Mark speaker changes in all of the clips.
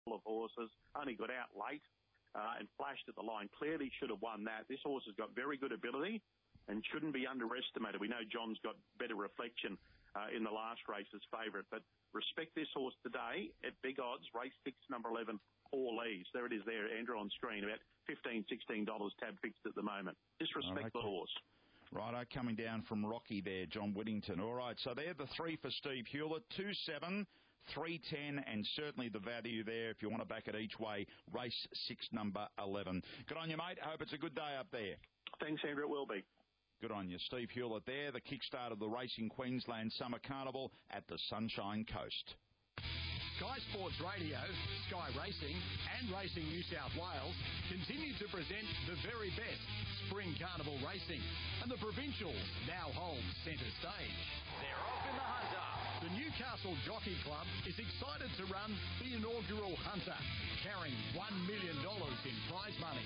Speaker 1: of horses, only got out late and flashed at the line. Clearly should have won that. This horse has got very good ability and shouldn't be underestimated. We know John's got better reflection in the last race as favourite, but respect this horse today at big odds. Race 6, number 11, All Leaves. There it is there, Andrew, on screen, about $15, $16 tab fixed at the moment. Disrespect the horse.
Speaker 2: Righto, coming down from Rocky there, John Whittington. All right, so they're the three for Steve Hewlett, 2-7, 3-10, and certainly the value there if you want to back it each way. Race 6, number 11. Good on you, mate. I hope it's a good day up there.
Speaker 1: Thanks, Andrew. It will be.
Speaker 2: Good on you. Steve Hewlett there, the kickstart of the Racing Queensland Summer Carnival at the Sunshine Coast.
Speaker 3: Sky Sports Radio, Sky Racing and Racing New South Wales continue to present the very best Spring Carnival racing, and the Provincials now hold centre stage.
Speaker 4: They're off in the Hunter.
Speaker 3: The Newcastle Jockey Club is excited to run the inaugural Hunter, carrying $1 million in prize money.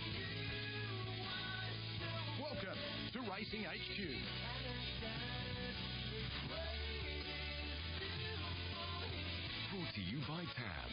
Speaker 3: Welcome to Racing HQ.
Speaker 4: Brought to you by TAB.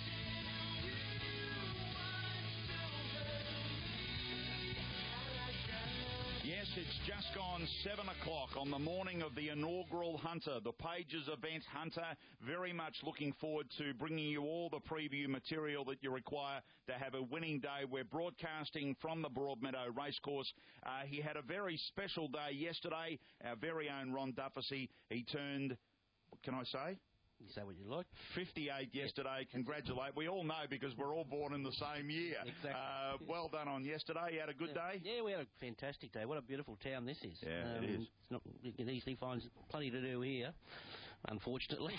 Speaker 2: Yes, it's just gone 7 o'clock on the morning of the inaugural Hunter, the Pages event Hunter. Very much looking forward to bringing you all the preview material that you require to have a winning day. We're broadcasting from the Broadmeadow Racecourse. He had a very special day yesterday. Our very own Ron Dufficy, he turned, what can I say?
Speaker 5: You say what you like.
Speaker 2: 58 yesterday. Congratulate. We all know because we're all born in the same year.
Speaker 5: Exactly.
Speaker 2: Well done on yesterday. You had a good day?
Speaker 5: Yeah, we had a fantastic day. What a beautiful town this is.
Speaker 2: Yeah, it is.
Speaker 5: It's not, you can easily find plenty to do here, unfortunately.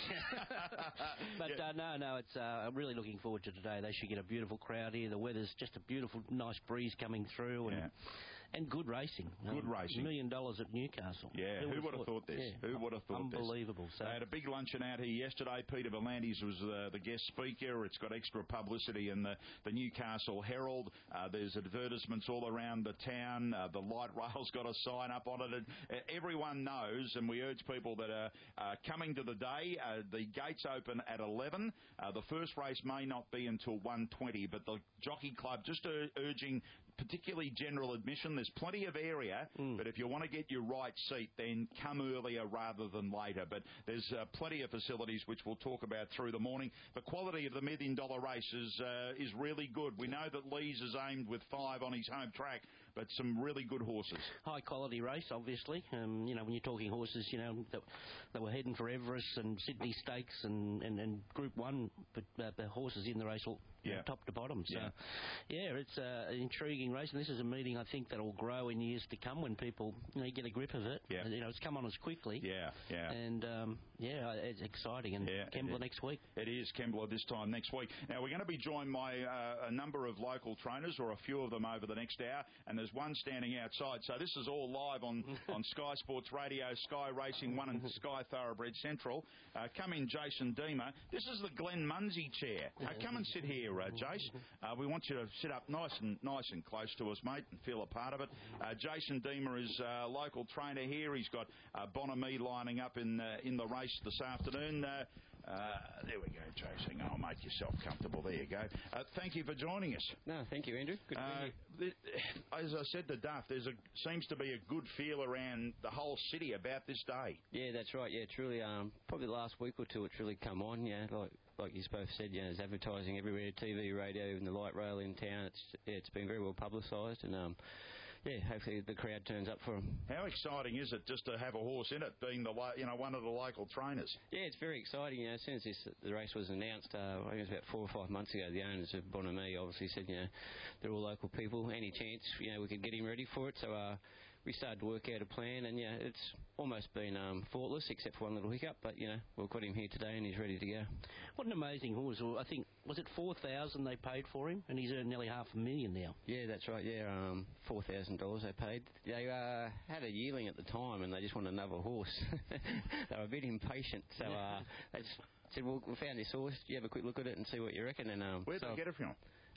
Speaker 5: But no, it's I'm really looking forward to today. They should get a beautiful crowd here. The weather's just a beautiful, nice breeze coming through, and good racing.
Speaker 2: Good racing.
Speaker 5: $1 million at Newcastle.
Speaker 2: Yeah, who would have thought this?
Speaker 5: Yeah.
Speaker 2: Who would have thought this?
Speaker 5: Unbelievable. So
Speaker 2: they had a big luncheon out here yesterday. Peter Volandis was the guest speaker. It's got extra publicity in the Newcastle Herald. There's advertisements all around the town. The light rail's got a sign up on it. And everyone knows, and we urge people that are coming to the day, the gates open at 11. The first race may not be until 1:20, but the Jockey Club just urging particularly general admission. There's plenty of area, but if you want to get your right seat, then come earlier rather than later. But there's plenty of facilities which we'll talk about through the morning. The quality of the $1 million race is really good. We know that Lees is aimed with 5 on his home track, but some really good horses.
Speaker 5: High quality race, obviously. When you're talking horses, that were heading for Everest and Sydney Stakes and Group 1, but the horses in the race all top to bottom. So, it's an intriguing race, and this is a meeting I think that will grow in years to come when people get a grip of it.
Speaker 2: Yeah.
Speaker 5: It's come on us quickly. And it's exciting. And Kembla next week.
Speaker 2: It is Kembla this time next week. Now we're going to be joined by a number of local trainers, or a few of them over the next hour, and there's one standing outside. So this is all live on Sky Sports Radio, Sky Racing 1 and Sky Thoroughbred Central. Come in, Jason Deemer. This is the Glenn Munsey chair. Come and sit here, Jace. We want you to sit up nice and close to us, mate, and feel a part of it. Jason Deemer is a local trainer here. He's got Bonamie lining up in the race this afternoon. There we go, Jason. Oh, make yourself comfortable. There you go. Thank you for joining us.
Speaker 6: No, thank you, Andrew. Good to be
Speaker 2: here. As I said to Duff, seems to be a good feel around the whole city about this day.
Speaker 6: Yeah, that's right. Yeah, truly. Probably the last week or two, it's really come on. Yeah, like you both said. There's advertising everywhere, TV, radio, even the light rail in town. It's been very well publicised, and hopefully the crowd turns up for them.
Speaker 2: How exciting is it just to have a horse in it, being one of the local trainers?
Speaker 6: Yeah, it's very exciting. As soon as the race was announced, I think it was about 4 or 5 months ago, the owners of Bonamie obviously said, they're all local people. Any chance, we could get him ready for it. So we started to work out a plan, and it's almost been faultless, except for one little hiccup. But we've got him here today, and he's ready to go.
Speaker 5: What an amazing horse! I think was it $4,000 they paid for him, and he's earned nearly $500,000 now.
Speaker 6: Yeah, that's right. Yeah, $4,000 they paid. They had a yearling at the time, and they just wanted another horse. They were a bit impatient, so they just said, "Well, we found this horse. You have a quick look at it and see what you reckon." And
Speaker 2: where'd they get it from?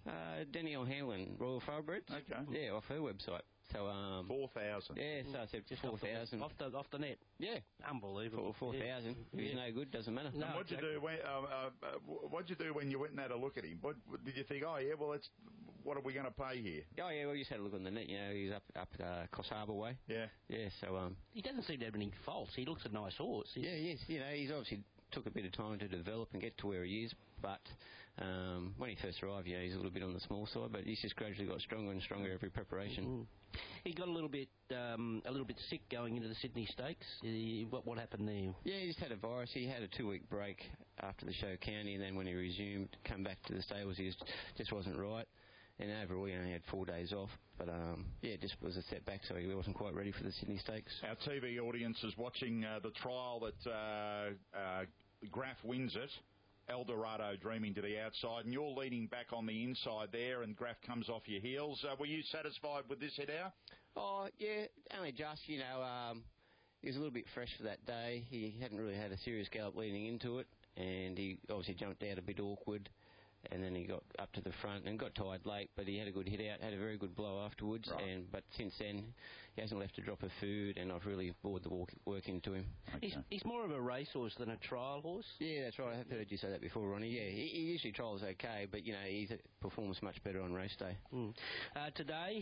Speaker 6: Danielle Hamlin, Royal Thoroughbreds.
Speaker 2: Okay.
Speaker 6: Yeah, off her website. So
Speaker 2: 4,000.
Speaker 6: Yeah, so I said
Speaker 5: Just
Speaker 6: 4,000
Speaker 5: off the net.
Speaker 6: Yeah,
Speaker 5: Unbelievable.
Speaker 6: 4,000. If he's no good, doesn't matter.
Speaker 5: No.
Speaker 2: And what'd you do when? What'd you do when you went and had a look at him? What did you think? Oh yeah, well, what are we going to pay here?
Speaker 6: Oh yeah, well, you just had a look on the net. You know, he's up Coss Harbour way.
Speaker 2: Yeah.
Speaker 6: Yeah. So
Speaker 5: He doesn't seem to have any faults. He looks a nice horse.
Speaker 6: yeah, yes. You know, he's obviously took a bit of time to develop and get to where he is, but when he first arrived, yeah, he's a little bit on the small side, but he's just gradually got stronger and stronger every preparation.
Speaker 5: Mm. He got a little bit sick going into the Sydney Stakes. What happened there?
Speaker 6: Yeah, he just had a virus. He had a 2-week break after the show county, and then when he resumed, come back to the stables, he just wasn't right. And overall, he only had 4 days off. But, yeah, it just was a setback, so he wasn't quite ready for the Sydney Stakes.
Speaker 2: Our TV audience is watching the trial that Graf wins it. Eldorado dreaming to the outside, and you're leaning back on the inside there, and Graf comes off your heels. Were you satisfied with this head out?
Speaker 6: Oh, yeah, only just, you know, he was a little bit fresh for that day. He hadn't really had a serious gallop leading into it, and he obviously jumped out a bit awkward, and then he got up to the front and got tired late, but he had a good hit out, had a very good blow afterwards,
Speaker 2: right.
Speaker 6: But since then he hasn't left a drop of food, and I've really bored the work into him.
Speaker 2: Okay.
Speaker 5: He's more of a racehorse than a trial horse.
Speaker 6: Yeah, that's right. I have heard you say that before, Ronnie. Yeah, he usually trials okay, but you know he performs much better on race day.
Speaker 5: Mm. Today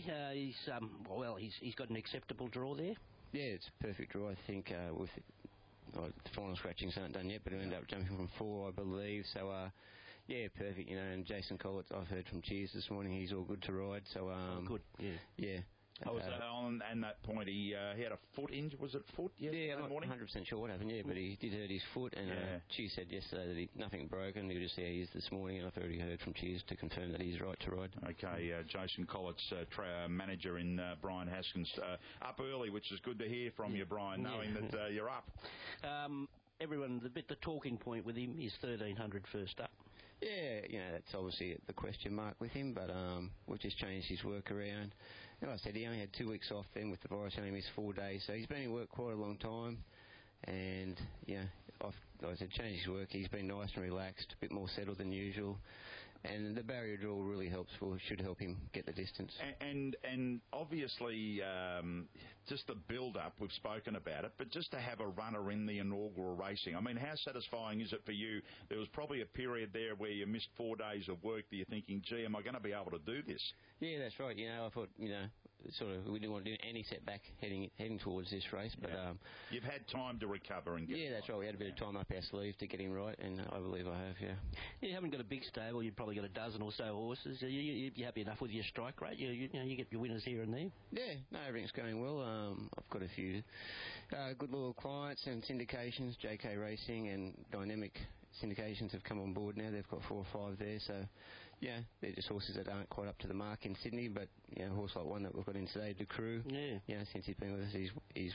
Speaker 5: he's got an acceptable draw there.
Speaker 6: Yeah, it's a perfect draw. I think with the final scratchings aren't done yet, but he'll end up jumping from 4, I believe. So. Yeah, perfect, you know, and Jason Collett, I've heard from Cheers this morning, he's all good to ride, so...
Speaker 5: good, yeah.
Speaker 6: Yeah.
Speaker 2: Was on that point, he had a foot injury, was it foot?
Speaker 6: Yeah, I'm not 100% sure what happened, yeah, but he did hurt his foot, and Cheers said yesterday that nothing broken, he was just how he is this morning, and I've already heard from Cheers to confirm that he's right to ride. Okay,
Speaker 2: Jason Collett's manager in Brian Haskins, up early, which is good to hear from you, Brian, knowing that you're up.
Speaker 5: Everyone, the talking point with him is 1,300 first up.
Speaker 6: Yeah, you know, that's obviously the question mark with him, but we've just changed his work around. Like I said, he only had 2 weeks off then with the virus, only missed 4 days, so he's been in work quite a long time. And, yeah, like I said, changed his work. He's been nice and relaxed, a bit more settled than usual. And the barrier draw really should help him get the distance.
Speaker 2: And obviously, just the build-up, we've spoken about it, but just to have a runner in the inaugural racing, I mean, how satisfying is it for you? There was probably a period there where you missed 4 days of work that you're thinking, gee, am I going to be able to do this?
Speaker 6: Yeah, that's right. You know, I thought, you know, sort of we didn't want to do any setback heading towards this race, but
Speaker 2: you've had time to recover and get
Speaker 6: that's right. We had a bit of time up our sleeve to get him right, and I believe I have. Yeah.
Speaker 5: You haven't got a big stable. You've probably got a dozen or so horses. You'd be happy enough with your strike rate. You get your winners here and there.
Speaker 6: Yeah, no, everything's going well. I've got a few good loyal clients and syndications. JK Racing and Dynamic Syndications have come on board now. They've got 4 or 5 there, so. Yeah, they're just horses that aren't quite up to the mark in Sydney, but a horse like one that we've got in today, De Crew. Yeah. Since he's been with us, he's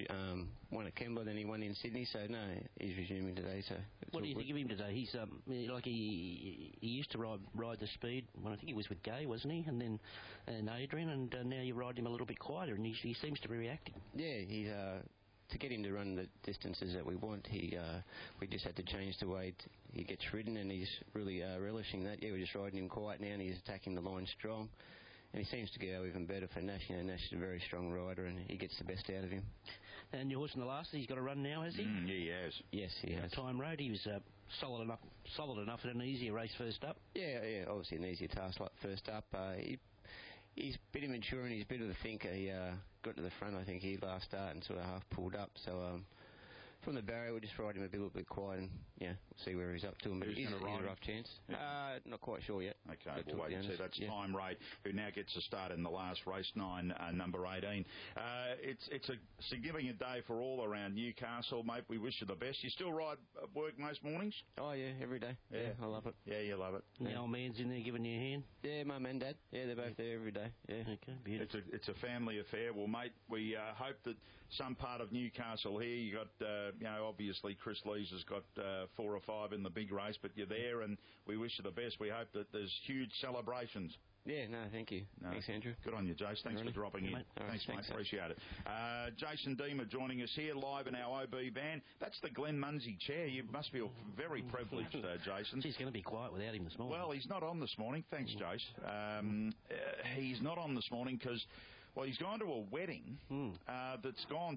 Speaker 6: won at Kembla, then he won in Sydney. So no, he's resuming today. So
Speaker 5: what do you think of him today? He's like he used to ride the speed. Well, I think he was with Gay, wasn't he? And then Adrian, and now you ride him a little bit quieter, and he seems to be reacting.
Speaker 6: Yeah, he's. To get him to run the distances that we want, we just had to change the way he gets ridden, and he's really relishing that. Yeah, we're just riding him quiet now, and he's attacking the line strong, and he seems to go even better for Nash. You know, Nash is a very strong rider, and he gets the best out of him.
Speaker 5: And your horse in the last, he's got a run now, has he?
Speaker 2: Yeah, he has.
Speaker 6: Yes, he has.
Speaker 5: Time Road, he was solid enough in an easier race first up.
Speaker 6: Yeah, obviously an easier task like first up. He's a bit immature and he's a bit of a thinker. He got to the front, I think, he last start and sort of half pulled up. So from the barrier, we'll just ride him a little bit quiet and, we'll see where he's up to. But he's a rough chance. Not quite sure yet.
Speaker 2: Okay, we'll wait and see. That's Time Ray, who now gets a start in the last race, 9, number 18. It's a significant day for all around Newcastle, mate. We wish you the best. You still ride work most mornings?
Speaker 6: Oh, yeah, every day. Yeah, I love it.
Speaker 2: Yeah, you love it.
Speaker 5: The old man's in there giving you a hand?
Speaker 6: Yeah, Mum and Dad. Yeah, they're both there every day. Yeah.
Speaker 5: Okay, beautiful.
Speaker 2: It's a family affair. Well, mate, we hope that some part of Newcastle here, you got obviously Chris Lees has got 4 or 5 in the big race, but you're there, and we wish you the best. We hope that there's huge celebrations.
Speaker 6: Yeah, no, thank you. No. Thanks, Andrew.
Speaker 2: Good on you, Jace. Thanks for dropping in. Thanks, mate. Appreciate it. Jason Deemer joining us here live in our OB van. That's the Glenn Munsey chair. You must feel very privileged, Jason.
Speaker 5: He's going to be quiet without him this morning.
Speaker 2: Well, he's not on this morning. Thanks, Jace. He's not on this morning because... Well, he's gone to a wedding that's going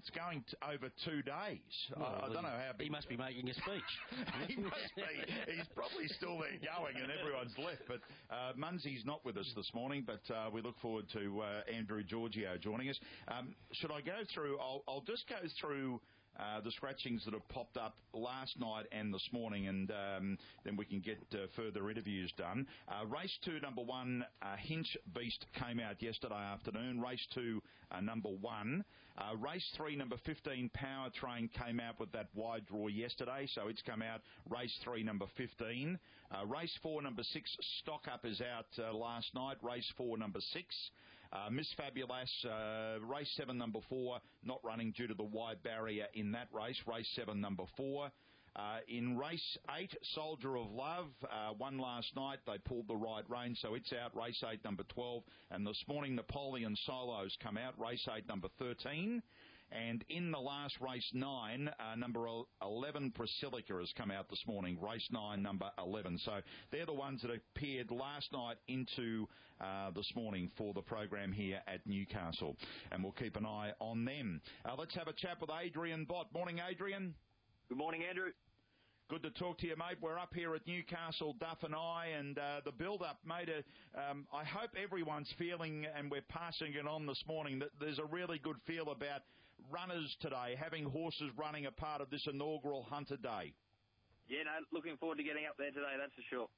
Speaker 2: over 2 days.
Speaker 5: Well,
Speaker 2: I don't know how big...
Speaker 5: He must be making a speech.
Speaker 2: He must be. He's probably still there going and everyone's left. But Munsey's not with us this morning, but we look forward to Andrew Giorgio joining us. Should I go through... I'll just go through... the scratchings that have popped up last night and this morning, and then we can get further interviews done. Race 2, number 1, Hinch Beast came out yesterday afternoon. Race 2, number 1. Race 3, number 15, Power Train came out with that wide draw yesterday, so it's come out. Race 3, number 15. Race 4, number 6, Stock Up is out last night. Race 4, number 6. Miss Fabulous, race 7, number 4, not running due to the wide barrier in that race. Race 7, number 4. In race 8, Soldier of Love, won last night. They pulled the right rein, so it's out. Race 8, number 12. And this morning, Napoleon Solos come out. Race 8, number 13. And in the last race 9, number 11, Priscillica has come out this morning. Race 9, number 11. So they're the ones that appeared last night into this morning for the program here at Newcastle. And we'll keep an eye on them. Let's have a chat with Adrian Bott. Morning, Adrian.
Speaker 7: Good morning, Andrew.
Speaker 2: Good to talk to you, mate. We're up here at Newcastle, Duff and I, and the build-up, mate, I hope everyone's feeling, and we're passing it on this morning, that there's a really good feel about runners today, having horses running a part of this inaugural Hunter Day.
Speaker 7: Yeah, no, looking forward to getting up there today, that's for sure.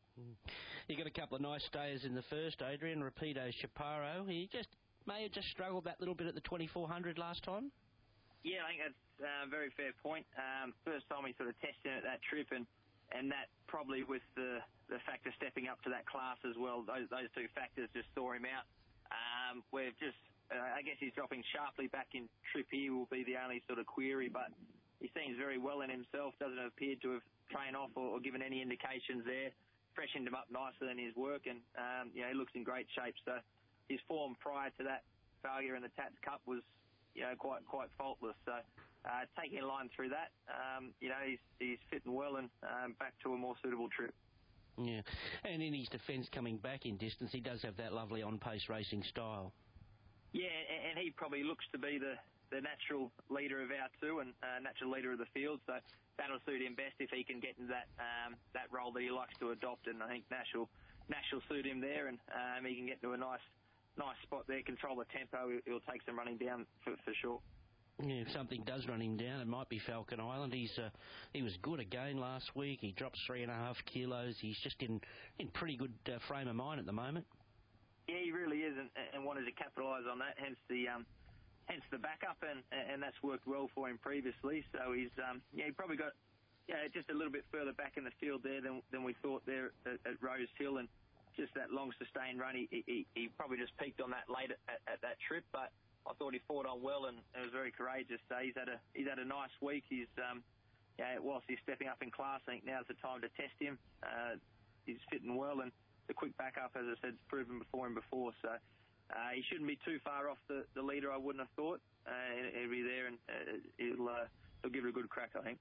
Speaker 5: You got a couple of nice stayers in the first, Adrian. Rapido Chaparro. He may have just struggled that little bit at the 2400 last time.
Speaker 7: Yeah, I think that's a very fair point. First time he sort of tested at that trip, and that probably with the factor stepping up to that class as well, those two factors just saw him out. We've just, I guess he's dropping sharply back in trip here will be the only sort of query, but he seems very well in himself, doesn't appear to have trained off or given any indications there. Freshened him up nicer than his work, and he looks in great shape. So his form prior to that failure in the Tats Cup was quite faultless. So taking a line through that, he's fitting well and back to a more suitable trip.
Speaker 5: Yeah, and in his defence coming back in distance, he does have that lovely on-pace racing style. Yeah,
Speaker 7: and he probably looks to be the natural leader of our two and natural leader of the field. So that'll suit him best if he can get into that role that he likes to adopt. And I think Nash will suit him there, and he can get to a nice spot there, control the tempo. He'll take some running down for sure.
Speaker 5: Yeah, if something does run him down, it might be Falcon Island. He was good again last week. He dropped 3.5 kilos. He's just in pretty good frame of mind at the moment.
Speaker 7: Yeah, he really is, and wanted to capitalise on that. Hence the backup, and that's worked well for him previously. So he's he probably got just a little bit further back in the field there than we thought there at Rose Hill, and just that long sustained run. He probably just peaked on that late at that trip, but I thought he fought on well and was very courageous. So he's had a nice week. He's whilst he's stepping up in class, I think now's the time to test him. He's fitting well, and the quick backup, as I said, is proven before. So he shouldn't be too far off the leader, I wouldn't have thought. He'll be there, and he'll give it a good crack, I think.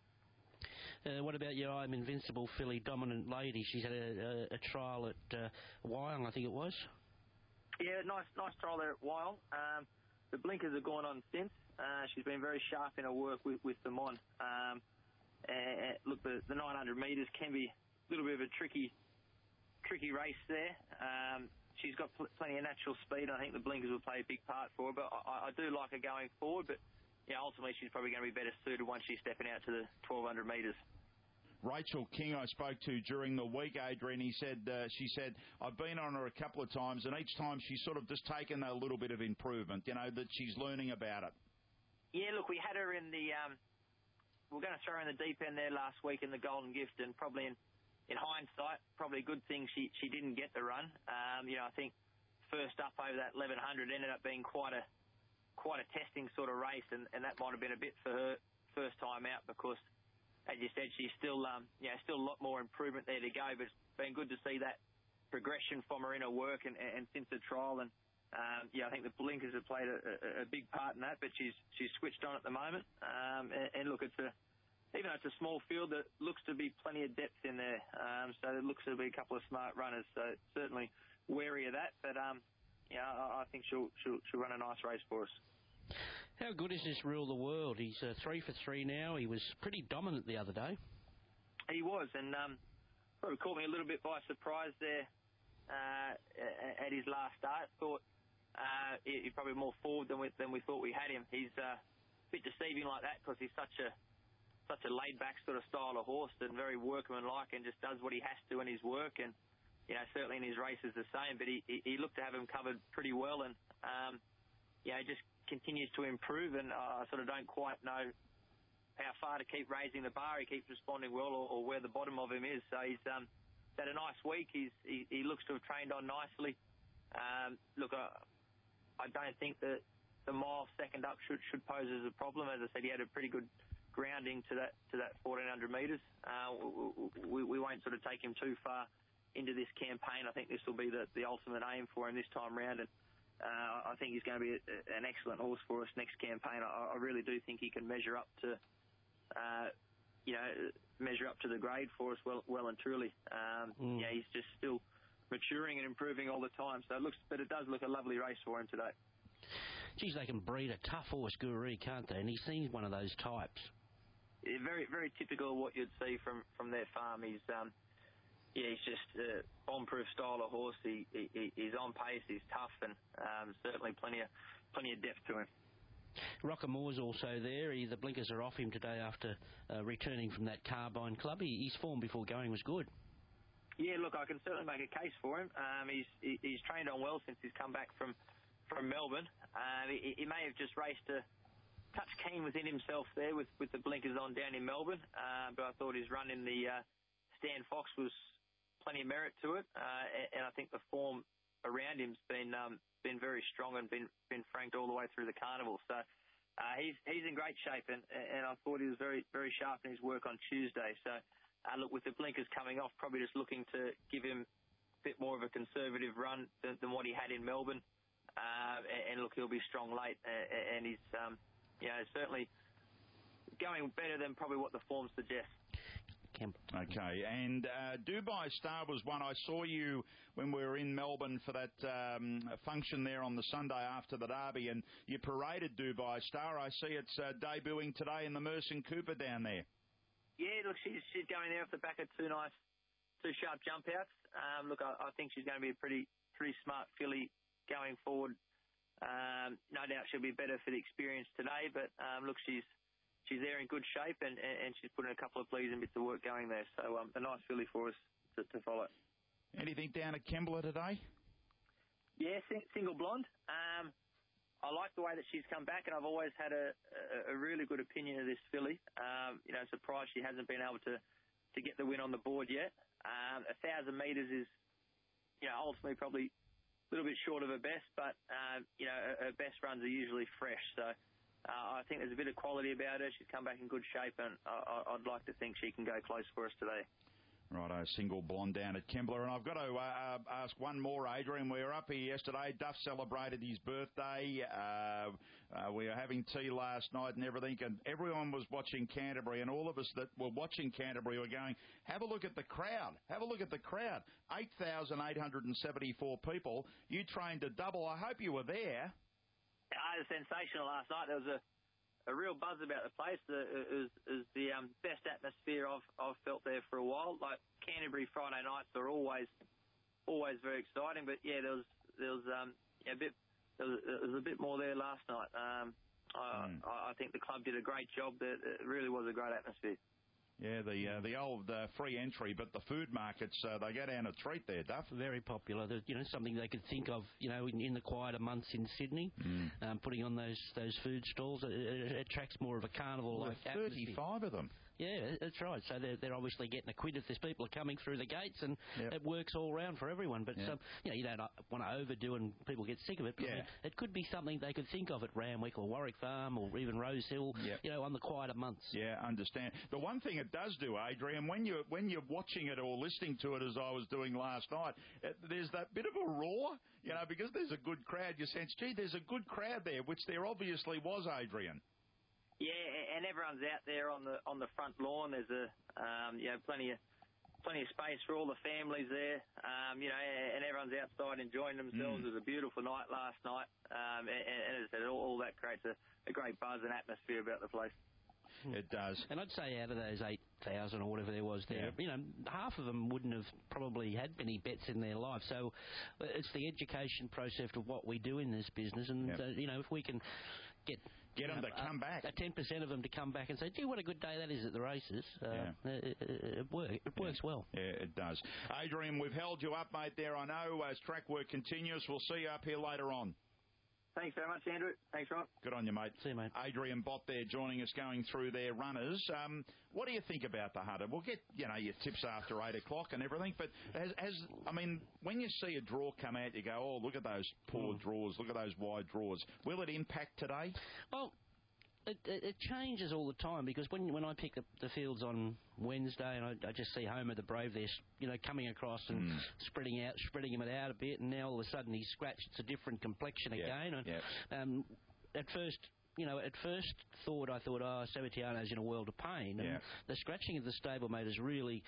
Speaker 5: What about your I'm Invincible filly, Dominant Lady? She's had a trial at Wyong, I think it was.
Speaker 7: Yeah, nice trial there at Wyong. The blinkers have gone on since. She's been very sharp in her work with them on. Look, the 900 metres can be a little bit of a tricky race there. She's got plenty of natural speed. I think the blinkers will play a big part for her, but I do like her going forward. But ultimately she's probably going to be better suited once she's stepping out to the 1200 metres.
Speaker 2: Rachel King I spoke to during the week, Adrian, she said, I've been on her a couple of times, and each time she's sort of just taken a little bit of improvement, that she's learning about it.
Speaker 7: Yeah, look, we had her in the... we're going to throw her in the deep end there last week in the Golden Gift, and probably in hindsight, probably a good thing she didn't get the run. I think first up over that 1100 ended up being quite a testing sort of race, and that might have been a bit for first time out because, as you said, she's still still a lot more improvement there to go. But it's been good to see that progression from her inner work and since the trial. And I think the blinkers have played a big part in that. But she's switched on at the moment. And look, even though it's a small field, there looks to be plenty of depth in there. So it looks to be a couple of smart runners. So certainly wary of that. But I think she'll run a nice race for us.
Speaker 5: How good is this Rule the World? He's 3 for 3 now. He was pretty dominant the other day.
Speaker 7: He was, and probably caught me a little bit by surprise there at his last start. Thought he's probably more forward than we thought we had him. He's a bit deceiving like that because he's such a laid-back sort of style of horse and very workmanlike and just does what he has to in his work. And certainly in his races the same. But he looked to have him covered pretty well, and he just continues to improve. And I sort of don't quite know how far to keep raising the bar. He keeps responding well, or where the bottom of him is. So he's had a nice week. He looks to have trained on nicely. Look, I don't think that the mile second up should pose as a problem. As I said, he had a pretty good grounding to that 1400 metres. We won't sort of take him too far into this campaign. I think this will be the ultimate aim for him this time round, and I think he's going to be an excellent horse for us next campaign. I really do think he can measure up to the grade for us well and truly. He's just still maturing and improving all the time. So it does look a lovely race for him today.
Speaker 5: Geez, they can breed a tough horse, Guru, can't they? And he seems one of those types.
Speaker 7: Yeah, very, very typical of what you'd see from their farm. He's just a bomb-proof style of horse. He's on pace. He's tough, and certainly plenty of depth to him.
Speaker 5: Rockamore's also there. The blinkers are off him today after returning from that Carbine Club. His form before going was good.
Speaker 7: Yeah, look, I can certainly make a case for him. He's trained on well since he's come back from Melbourne. He may have just raced a touch keen within himself there with the blinkers on down in Melbourne, but I thought his run in the Stan Fox was plenty of merit to it, and I think the form around him's been very strong and been franked all the way through the carnival. So he's in great shape, and I thought he was very, very sharp in his work on Tuesday. So look, with the blinkers coming off, probably just looking to give him a bit more of a conservative run than what he had in Melbourne. And look, he'll be strong late, and he's certainly going better than probably what the form suggests.
Speaker 2: Okay, and Dubai Star was one. I saw you when we were in Melbourne for that function there on the Sunday after the Derby, and you paraded Dubai Star. I see it's debuting today in the Merson Cooper down there.
Speaker 7: Yeah, look, she's going there off the back of two sharp jump outs. Look, I think she's going to be a pretty smart filly going forward. No doubt she'll be better for the experience today, but look, she's there in good shape, and she's putting a couple of pleasing bits of work going there. So a nice filly for us to follow.
Speaker 2: Anything down at Kembla today? Yeah,
Speaker 7: Single Blonde. I like the way that she's come back, and I've always had a really good opinion of this filly. Surprised she hasn't been able to get the win on the board yet. 1,000 metres is, ultimately probably a little bit short of her best, but her best runs are usually fresh. So I think there's a bit of quality about her. She's come back in good shape, and I'd like to think she can go close for us today.
Speaker 2: Righto, Single Blonde down at Kembla. And I've got to ask one more, Adrian. We were up here yesterday. Duff celebrated his birthday. We were having tea last night and everything, and everyone was watching Canterbury, and all of us that were watching Canterbury were going, have a look at the crowd. Have a look at the crowd. 8,874 people. You trained a double. I hope you were there.
Speaker 7: It was sensational last night. There was a real buzz about the place. It was the best atmosphere I've felt there for a while. Like Canterbury Friday nights are always very exciting, but yeah, there was a bit more there last night. I think the club did a great job. It really was a great atmosphere.
Speaker 2: Yeah, the old free entry, but the food markets, they go down a treat there, Duff.
Speaker 5: Very popular. Something they could think of, in the quieter months in Sydney, putting on those food stalls. It attracts more of a carnival-like atmosphere.
Speaker 2: 35 of them.
Speaker 5: Yeah, that's right. So they're obviously getting a quid if there's people are coming through the gates, and it works all round for everyone. But you don't want to overdo and people get sick of it. But it could be something they could think of at Randwick or Warwick Farm or even Rosehill. On the quieter months. Yeah,
Speaker 2: understand. The one thing it does do, Adrian, when you're watching it or listening to it as I was doing last night, there's that bit of a roar, because there's a good crowd. You sense, gee, there's a good crowd there, which there obviously was, Adrian.
Speaker 7: Yeah, and everyone's out there on the front lawn. There's plenty of space for all the families there. And everyone's outside enjoying themselves. It was a beautiful night last night, and as I said, all that creates a great buzz and atmosphere about the place.
Speaker 2: It does.
Speaker 5: And I'd say out of those 8,000 or whatever there was there, half of them wouldn't have probably had many bets in their life. So it's the education process of what we do in this business, and if we can get
Speaker 2: them to come back,
Speaker 5: 10% of them to come back and say, gee, what a good day that is at the races. It works well.
Speaker 2: Yeah, it does. Adrian, we've held you up, mate, there, I know, as track work continues. We'll see you up here later on.
Speaker 7: Thanks very much, Andrew. Thanks, Ron.
Speaker 2: Good on you, mate.
Speaker 5: See you, mate.
Speaker 2: Adrian Bott there joining us, going through their runners. What do you think about the Hunter? We'll get, your tips after 8 o'clock and everything, but when you see a draw come out, you go, oh, look at those poor draws, look at those wide draws. Will it impact today?
Speaker 5: Well, it changes all the time, because when I pick up the fields on Wednesday and I just see Homer the Brave there, coming across and spreading him out a bit, and now all of a sudden he's scratched. It's a different complexion again. And at first thought, oh, Severiano's in a world of pain. And the scratching of the stablemate is really,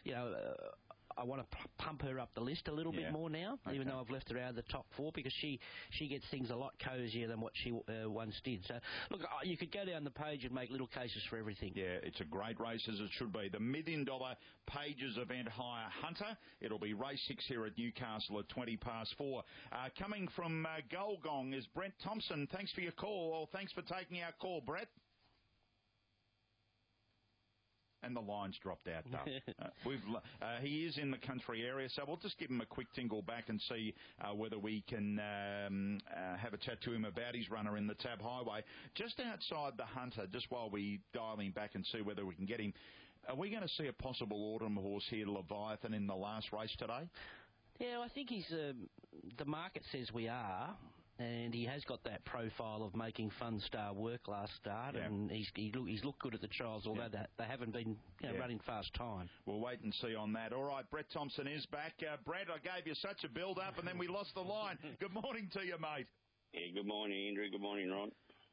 Speaker 5: I want to pump her up the list a little bit more now, even though I've left her out of the top 4, because she gets things a lot cosier than what she once did. So, look, you could go down the page and make little cases for everything. Yeah, it's a great race, as it should be. The $1 million Pages Event Hire Hunter. It'll be race 6 here at Newcastle at 4:20. Coming from Golgong is Brett Thompson. Thanks for your call. Well, thanks for taking our call, Brett. And the line's dropped out, though. He is in the country area, so we'll just give him a quick tingle back and see whether we can have a chat to him about his runner in the Tab Highway. Just outside the Hunter, just while we dial him back and see whether we can get him, are we going to see a possible autumn horse here, Leviathan, in the last race today? Yeah, I think the market says we are. And he has got that profile of making Fun Star work last start, and he's looked good at the trials, although they haven't been running fast time. We'll wait and see on that. All right, Brett Thompson is back. Brett, I gave you such a build-up, and then we lost the line. Good morning to you, mate.
Speaker 8: Yeah, good morning, Andrew. Good morning, Ron.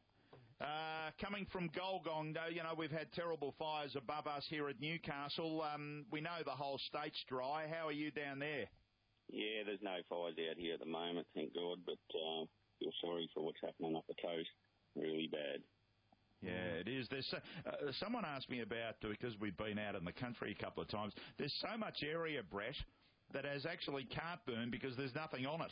Speaker 5: Coming from Golgong, though, we've had terrible fires above us here at Newcastle. We know the whole state's dry. How are you down there?
Speaker 8: Yeah, there's no fires out here at the moment, thank God, but feel sorry for what's happening up the coast. Really bad.
Speaker 5: Yeah, it is. There's someone asked me about, because we've been out in the country a couple of times, there's so much area, Brett, that has actually can't burn because there's nothing on it.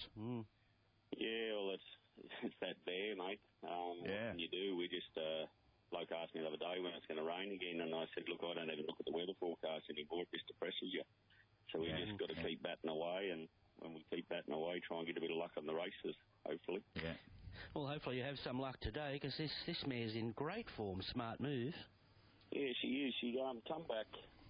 Speaker 8: Yeah, well, it's that bare, mate. What can you do? We just, bloke asked me the other day when it's going to rain again, and I said, look, I don't even look at the weather forecast anymore. It just depresses you. So we just got to keep batting away, and when we keep batting away, try and get a bit of luck on the races, hopefully. Yeah. Well, hopefully you have some luck today, because this mare's in great form. Smart move. Yeah, she is. She come back.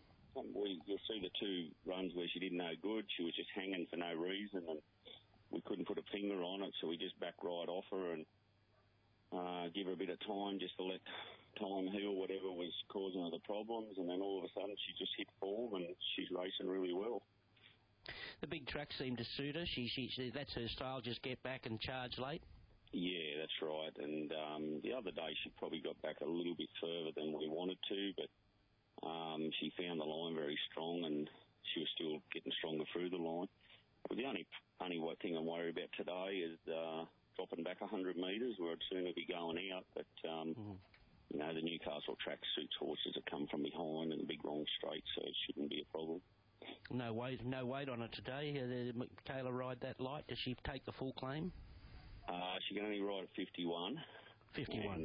Speaker 8: You'll see the 2 runs where she did no good. She was just hanging for no reason, and we couldn't put a finger on it, so we just backed right off her and give her a bit of time just to let time heal whatever was causing her the problems, and then all of a sudden she just hit form and she's racing really well.
Speaker 5: The big track seemed to suit her. She that's her style, just get back and charge late.
Speaker 8: Yeah, that's right. And the other day she probably got back a little bit further than we wanted to, but she found the line very strong, and she was still getting stronger through the line. But the only thing I'm worried about today is dropping back 100 metres, where I'd sooner be going out, but the Newcastle track suits horses that come from behind and the big long straight, so it shouldn't be a problem.
Speaker 5: No weight on it today. Did Michaela ride that light? Does she take the full claim?
Speaker 8: She can only ride at 51.
Speaker 5: 51,
Speaker 8: and,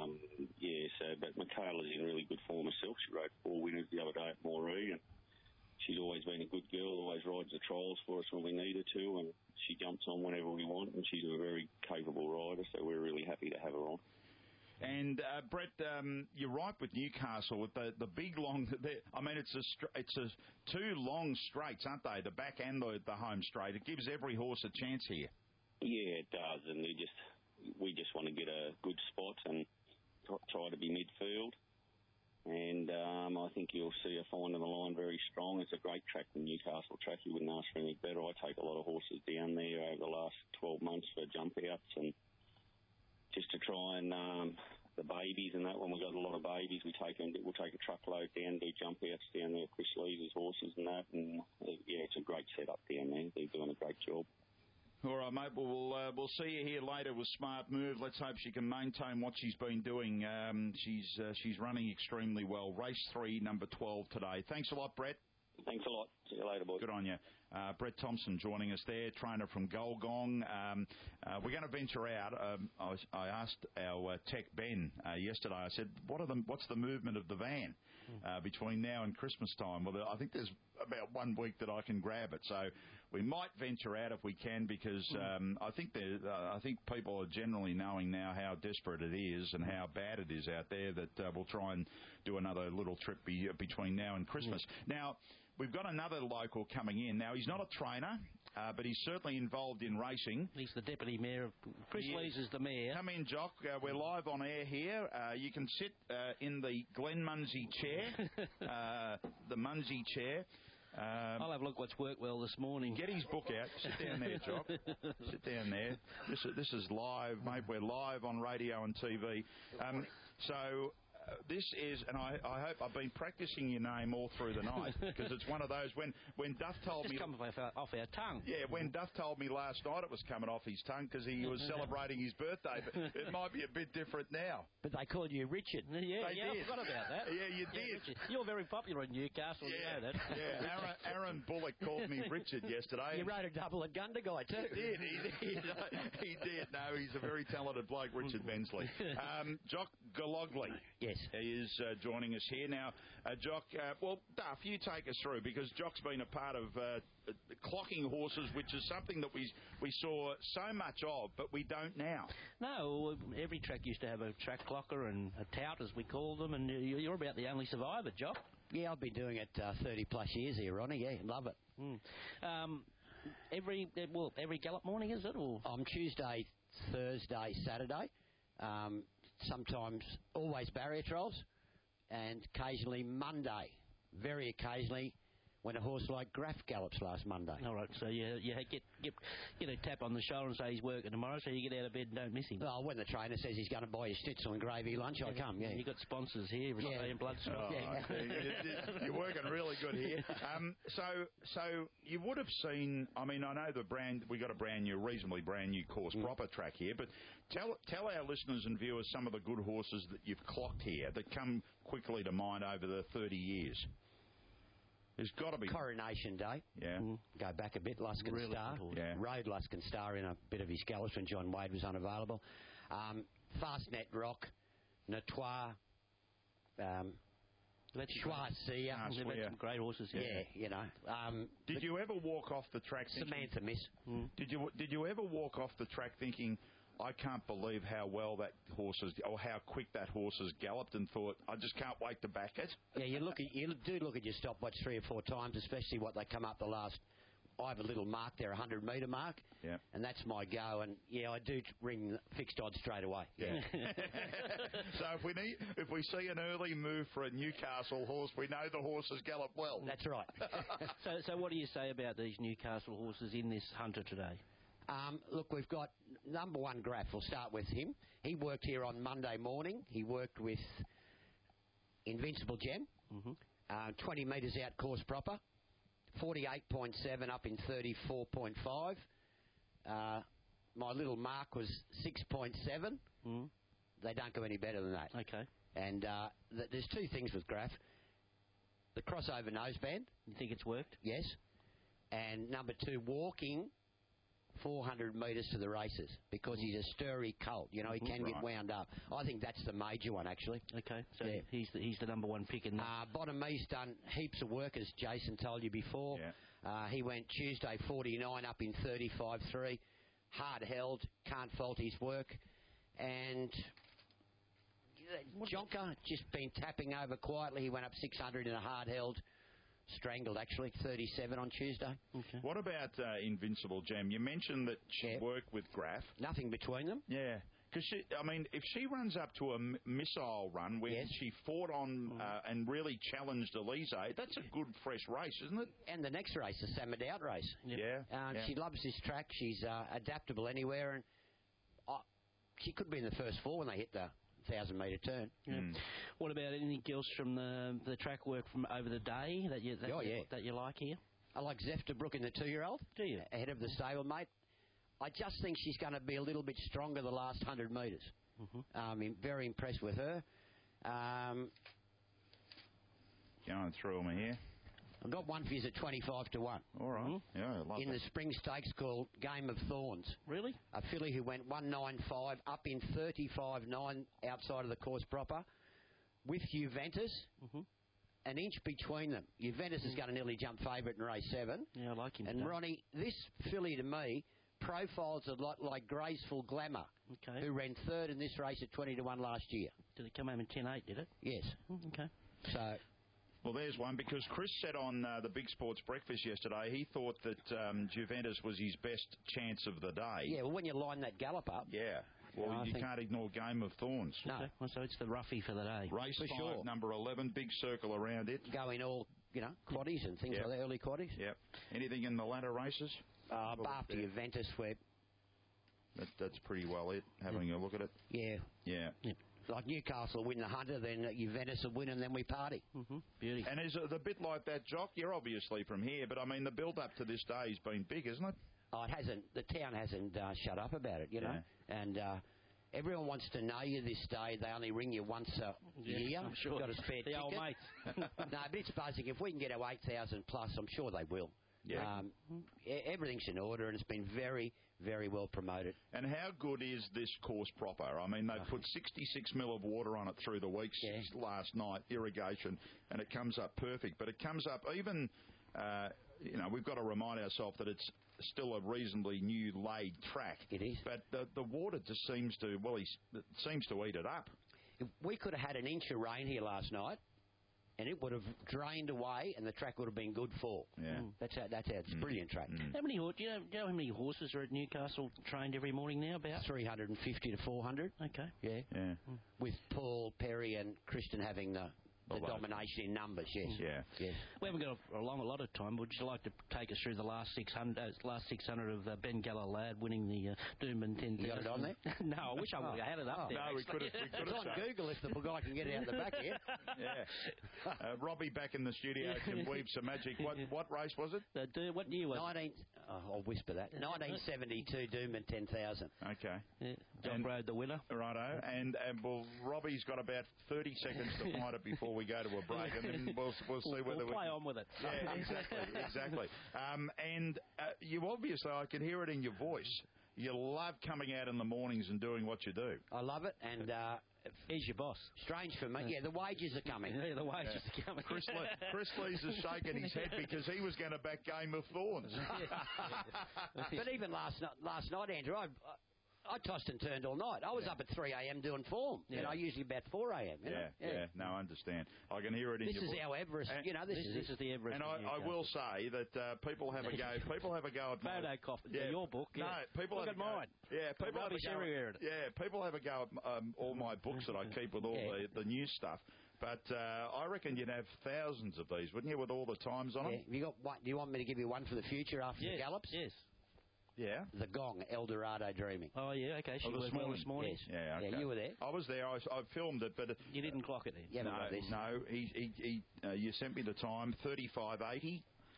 Speaker 5: okay.
Speaker 8: But Michaela's in really good form herself. She rode 4 winners the other day at Moree, and she's always been a good girl, always rides the trials for us when we need her to, and she jumps on whenever we want, and she's a very capable rider, so we're really happy to have her on.
Speaker 2: And Brett, you're right with Newcastle with the big long. I mean, it's two long straights, aren't they? The back and the home straight. It gives every horse a chance here.
Speaker 8: Yeah, it does, and we just want to get a good spot and try to be midfield. And I think you'll see a find on the line very strong. It's a great track, the Newcastle track. You wouldn't ask for any better. I take a lot of horses down there over the last 12 months for jump outs and just to try and the babies and that. When we've got a lot of babies, we'll take a truckload down, do jump outs down there, Chris Lees' horses and that. And yeah, it's a great setup down there. They're doing a great job.
Speaker 2: All right, mate. Well, we'll see you here later with Smart Move. Let's hope she can maintain what she's been doing. She's running extremely well. Race 3, number 12 today. Thanks a lot, Brett.
Speaker 8: Thanks a lot. See you later, boys.
Speaker 2: Good on you. Brett Thompson joining us there, trainer from Golgong. We're going to venture out. I asked our tech Ben yesterday. I said, "What's the movement of the van between now and Christmas time?" Well, I think there's about 1 week that I can grab it. So we might venture out if we can, because I think people are generally knowing now how desperate it is and how bad it is out there, that we'll try and do another little trip between now and Christmas. Now, we've got another local coming in. Now, he's not a trainer, but he's certainly involved in racing.
Speaker 5: He's the Deputy Mayor. Chris Lees is the Mayor.
Speaker 2: Come in, Jock. We're live on air here. You can sit in the Glenn Munsey chair, the Munsey chair.
Speaker 5: I'll have a look what's worked well this morning.
Speaker 2: Get his book out. Sit down there, Jock. Sit down there. This is live, mate. We're live on radio and TV. This is, and I hope I've been practicing your name all through the night, because it's one of those when Duff told me...
Speaker 5: It's come off our tongue.
Speaker 2: Yeah, when Duff told me last night it was coming off his tongue because he was celebrating his birthday, but it might be a bit different now.
Speaker 5: But they called you Richard.
Speaker 2: They did.
Speaker 5: I forgot about that.
Speaker 2: Yeah, you did.
Speaker 5: Richard. You're very popular in Newcastle, you know that.
Speaker 2: Yeah, Aaron Bullock called me Richard yesterday.
Speaker 5: You rode a double at Gundagai too.
Speaker 2: He did. No, he's a very talented bloke, Richard Bensley. Jock Gologly.
Speaker 5: Yes.
Speaker 2: He is joining us here. Now, Jock, Duff, you take us through, because Jock's been a part of clocking horses, which is something that we saw so much of, but we don't now.
Speaker 5: No, every track used to have a track clocker and a tout, as we call them, and you're about the only survivor, Jock.
Speaker 9: Yeah, I've been doing it 30 plus years here, Ronnie. Yeah, love it.
Speaker 5: Every gallop morning, is it? Or
Speaker 9: Tuesday, Thursday, Saturday. Sometimes, always barrier trials, and occasionally Monday. Very occasionally, when a horse like Graff gallops last Monday.
Speaker 5: All right, so you get a tap on the shoulder and say he's working tomorrow, so you get out of bed and don't miss him.
Speaker 9: Well, when the trainer says he's going to buy you schnitzel and gravy lunch, I come, yeah.
Speaker 5: You've got sponsors here, Australian Blood Stock.
Speaker 2: You're working really good here. So you would have seen, I mean, I know we got a reasonably brand new course proper track here, but tell our listeners and viewers some of the good horses that you've clocked here that come quickly to mind over the 30 years. There's got to be
Speaker 9: Coronation Day.
Speaker 2: Yeah.
Speaker 9: Go back a bit. Luskin
Speaker 5: really
Speaker 9: Star.
Speaker 2: Yeah.
Speaker 9: Rode Luskin Star in a bit of his gallops when John Wade was unavailable. Fastnet Rock, Natois, Schwartzia.
Speaker 5: They've had some great horses.
Speaker 9: Yeah, you know.
Speaker 2: Did you ever walk off the track
Speaker 9: Samantha Miss.
Speaker 2: Did you ever walk off the track thinking, I can't believe how well that horse has, or how quick that horse has galloped, and thought, I just can't wait to back it?
Speaker 9: Yeah, you do look at your stopwatch 3 or 4 times, especially what they come up the last. I have a little mark there, 100-metre mark, and that's my go. And yeah, I do ring fixed odds straight away.
Speaker 2: Yeah. So if we see an early move for a Newcastle horse, we know the horse has galloped well.
Speaker 9: That's right.
Speaker 5: So what do you say about these Newcastle horses in this Hunter today?
Speaker 9: Look, we've got number 1 Graff. We'll start with him. He worked here on Monday morning. He worked with Invincible Gem, 20 metres out course proper, 48.7 up in 34.5. My little mark was 6.7. They don't go any better than that.
Speaker 5: Okay.
Speaker 9: And there's 2 things with Graff. The crossover noseband.
Speaker 5: You think it's worked?
Speaker 9: Yes. And number 2, walking 400 metres to the races, because he's a sturdy colt. You know, he can get wound up. I think that's the major one, actually.
Speaker 5: Okay, so he's the number 1 pick in that.
Speaker 9: Bonamie's done heaps of work, as Jason told you before.
Speaker 2: Yeah.
Speaker 9: He went Tuesday 49 up in 35.3. Hard held, can't fault his work. And Jonker just been tapping over quietly. He went up 600 in a hard-held, strangled actually, 37 on Tuesday.
Speaker 2: Okay. What about Invincible Gem? You mentioned that she worked with Graf.
Speaker 9: Nothing between them.
Speaker 2: Yeah. Because, if she runs up to a missile run where she fought on and really challenged Elise, that's a good, fresh race, isn't it?
Speaker 9: And the next race, the Samadhout race. She loves this track. She's adaptable anywhere, and she could be in the first four when they hit the 1,000-metre turn.
Speaker 5: Yeah. What about anything else from the track work from over the day that you like here?
Speaker 9: I like Zefterbrook in the 2-year-old.
Speaker 5: Do you?
Speaker 9: Ahead of the stablemate. I just think she's going to be a little bit stronger the last 100 metres. I'm very impressed with her.
Speaker 2: Going through them here.
Speaker 9: I've got one for you at 25 to 1.
Speaker 2: All right. Yeah, I love
Speaker 9: in the spring stakes called Game of Thorns.
Speaker 5: Really?
Speaker 9: A filly who went 195 up in 35.9 outside of the course proper with Juventus. An inch between them. Juventus is going to nearly jump favourite in race 7.
Speaker 5: Yeah, I like him.
Speaker 9: And Ronnie, this filly to me profiles a lot like Graceful Glamour, who ran third in this race at 20 to 1 last year.
Speaker 5: Did it come home in 10.8, did it?
Speaker 9: Yes.
Speaker 5: Okay.
Speaker 9: So...
Speaker 2: Well, there's one, because Chris said on the Big Sports Breakfast yesterday he thought that Juventus was his best chance of the day.
Speaker 9: Yeah, well, when you line that gallop up...
Speaker 2: Yeah. Well, you can't ignore Game of Thorns.
Speaker 9: No.
Speaker 5: Okay. Well, so it's the roughie for the day.
Speaker 2: Race
Speaker 9: for
Speaker 2: 5,
Speaker 9: sure.
Speaker 2: number 11, big circle around it.
Speaker 9: Going all, quaddies and things like that, early quaddies.
Speaker 2: Yep. Anything in the latter races?
Speaker 9: After Juventus, where...
Speaker 2: That's pretty well it, having a look at it.
Speaker 9: Yeah.
Speaker 2: Yeah.
Speaker 9: Like Newcastle win the Hunter, then Juventus will win, and then we party.
Speaker 5: Beauty.
Speaker 2: And is it a bit like that, Jock? You're obviously from here, but the build-up to this day has been big, isn't it?
Speaker 9: Oh, it hasn't. The town hasn't shut up about it, you know. And everyone wants to know you this day. They only ring you once a year.
Speaker 5: I'm sure.
Speaker 9: You've got a spare
Speaker 5: the
Speaker 9: ticket.
Speaker 5: Old mate.
Speaker 9: No, but it's buzzing. If we can get our 8,000 plus, I'm sure they will.
Speaker 2: Yeah.
Speaker 9: Everything's in order, and it's been very, very well promoted.
Speaker 2: And how good is this course proper? They put 66 mil of water on it through the week last night, irrigation, and it comes up perfect. But it comes up even, we've got to remind ourselves that it's still a reasonably new laid track.
Speaker 9: It is.
Speaker 2: But the water just seems to, it seems to eat it up.
Speaker 9: If we could have had an inch of rain here last night, and it would have drained away, and the track would have been good for.
Speaker 2: Yeah,
Speaker 9: that's how it's a brilliant track.
Speaker 5: How many? Do you know how many horses are at Newcastle trained every morning now? About
Speaker 9: 350 to 400.
Speaker 5: Okay.
Speaker 9: Yeah. With Paul Perry and Kristen having the
Speaker 2: the
Speaker 9: domination in numbers, yes.
Speaker 2: Yeah.
Speaker 9: Yes.
Speaker 5: We haven't got a lot of time. Would you like to take us through the last 600 of Ben Gallowlad winning the Doomben 10,000?
Speaker 9: You got it on there?
Speaker 5: No, I wish I would have had it up there.
Speaker 2: No, we could have.
Speaker 9: It's on Google if the guy can get it out the back here.
Speaker 2: Yeah. Robbie back in the studio can weave some magic. What race was it?
Speaker 5: What year was it?
Speaker 9: I'll whisper that. 1972 Doomben 10,000.
Speaker 2: Okay.
Speaker 5: Yeah. John Road, the winner.
Speaker 2: Righto. And well, Robbie's got about 30 seconds to find it before we go to a break, and then we'll see whether
Speaker 5: we'll play on with it.
Speaker 2: Yeah, exactly. And you obviously, I can hear it in your voice. You love coming out in the mornings and doing what you do.
Speaker 9: I love it, and
Speaker 5: he's your boss.
Speaker 9: Strange for me. Yeah, the wages are coming.
Speaker 5: Yeah, the wages are coming.
Speaker 2: Chris Lees is shaking his head because he was going to back Game of Thorns.
Speaker 9: But even last night, Andrew, I tossed and turned all night. I was up at 3 a.m. doing form.
Speaker 2: Yeah.
Speaker 9: You know, usually about 4 a.m.
Speaker 2: Yeah. No, I understand. I can hear it in your voice.
Speaker 9: This is our Everest.
Speaker 2: And
Speaker 9: this
Speaker 5: is the Everest.
Speaker 2: And I will say that people have a go. People have a go at
Speaker 5: Photo coffin. Yeah. Your book. Yeah.
Speaker 2: No, people
Speaker 5: look
Speaker 2: have
Speaker 5: at mine.
Speaker 2: Yeah, people have a go.
Speaker 5: Everywhere.
Speaker 2: Yeah, people have a go at all my books that I keep with all the new stuff. But I reckon you'd have thousands of these, wouldn't you, with all the times on them?
Speaker 9: Have you got one? Do you want me to give you one for the future after the gallops?
Speaker 5: Yes.
Speaker 2: Yeah.
Speaker 9: The Gong, Eldorado Dreaming.
Speaker 5: Oh, yeah, okay. She was well this morning.
Speaker 9: Yes.
Speaker 2: Yeah, okay.
Speaker 9: Yeah, you were there.
Speaker 2: I was there. I filmed it, but...
Speaker 5: you didn't clock it then?
Speaker 9: Yeah,
Speaker 2: no. You sent me the time, 35.80.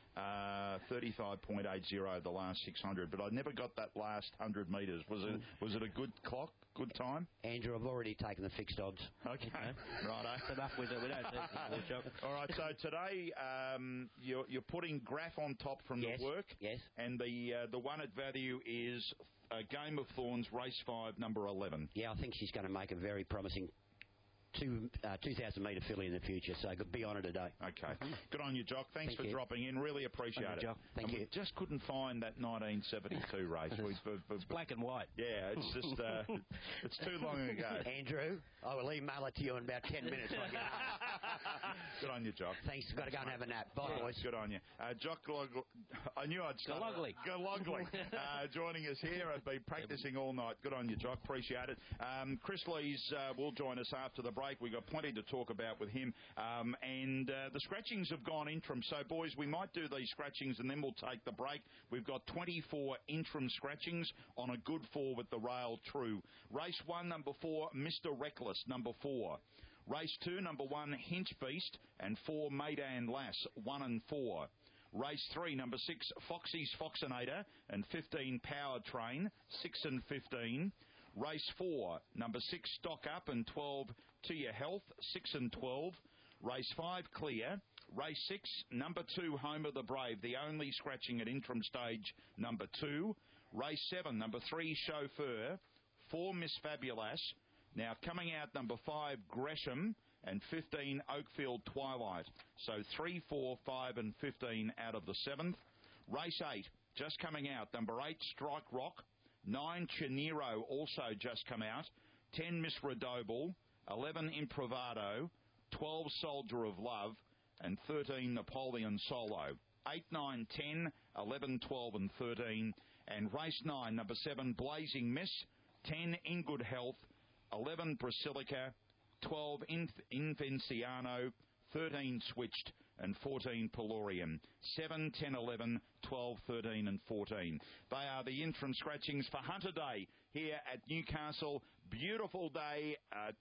Speaker 2: 35.80 the last 600, but I never got that last 100 metres. Was it a good clock, good time?
Speaker 9: Andrew, I've already taken the fixed odds.
Speaker 2: Okay, righto.
Speaker 5: Enough with it. We don't do it.
Speaker 2: All right, so today you're putting Graf on top from the work.
Speaker 9: Yes.
Speaker 2: And the one at value is Game of Thorns, race 5, number 11.
Speaker 9: Yeah, I think she's going to make a very promising 2,000 metre filly in the future, so be on it today.
Speaker 2: Okay. Good on you, Jock. Thanks for dropping in. Really appreciate it.
Speaker 5: Jock.
Speaker 9: Thank you.
Speaker 2: We just couldn't find that 1972 race.
Speaker 5: It's black and white.
Speaker 2: Yeah, it's just, it's too long ago.
Speaker 9: Andrew, I will email it to you in about 10 minutes.
Speaker 2: Good on you, Jock.
Speaker 9: Thanks. Got to go and have a nap. Bye, boys.
Speaker 2: Good on you. Jock, I knew I'd start. Galogly. Joining us here. I've been practising all night. Good on you, Jock. Appreciate it. Chris Lees will join us after the break. We've got plenty to talk about with him. And the scratchings have gone interim. So, boys, we might do these scratchings and then we'll take the break. We've got 24 interim scratchings on a good 4 with the rail true. Race 1, number 4, Mr. Reckless, number 4. Race 2, number 1, Hinch Beast, and 4, Maidan Lass, 1 and 4. Race 3, number 6, Foxy's Foxinator, and 15, Power Train, 6 and 15. Race 4, number 6, Stock Up, and 12, To Your Health, 6 and 12. Race 5, Clear. Race 6, number 2, Home of the Brave, the only scratching at interim stage, number 2. Race 7, number 3, Chauffeur. 4, Miss Fabulous. Now, coming out, number 5, Gresham, and 15, Oakfield Twilight. So 3, 4, 5 and 15 out of the 7th. Race 8, just coming out, number 8, Strike Rock. 9, Chinero, also just come out. 10, Miss Redoble. 11, Improvado. 12, Soldier of Love. And 13, Napoleon Solo. 8, 9, 10, 11, 12 and 13. And race 9, number 7, Blazing Miss. 10, In Good Health. 11, Brasilica. 12, Invenciano. 13, Switched. And 14, Pelorium. 7, 10, 11, 12, 13 and 14. They are the interim scratchings for Hunter Day here at Newcastle. Beautiful day,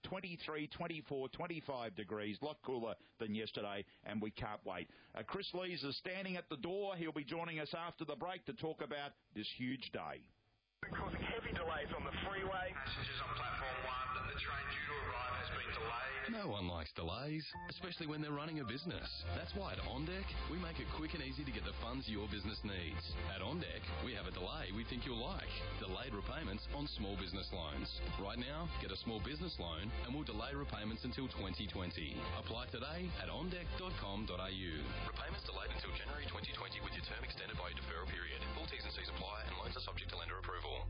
Speaker 2: 23, 24, 25 degrees, a lot cooler than yesterday, and we can't wait. Chris Lees is standing at the door. He'll be joining us after the break to talk about this huge day.
Speaker 10: Causing heavy delays on the freeway. Passengers on platform 1, the train due to arrive has been delayed.
Speaker 3: No one likes delays, especially when they're running a business. That's why at OnDeck, we make it quick and easy to get the funds your business needs. At OnDeck, we have a delay we think you'll like. Delayed repayments on small business loans. Right now, get a small business loan and we'll delay repayments until 2020. Apply today at ondeck.com.au. Repayments delayed until January 2020 with your term extended by your deferral period. Full T's and C's apply and loans are subject to lender approval.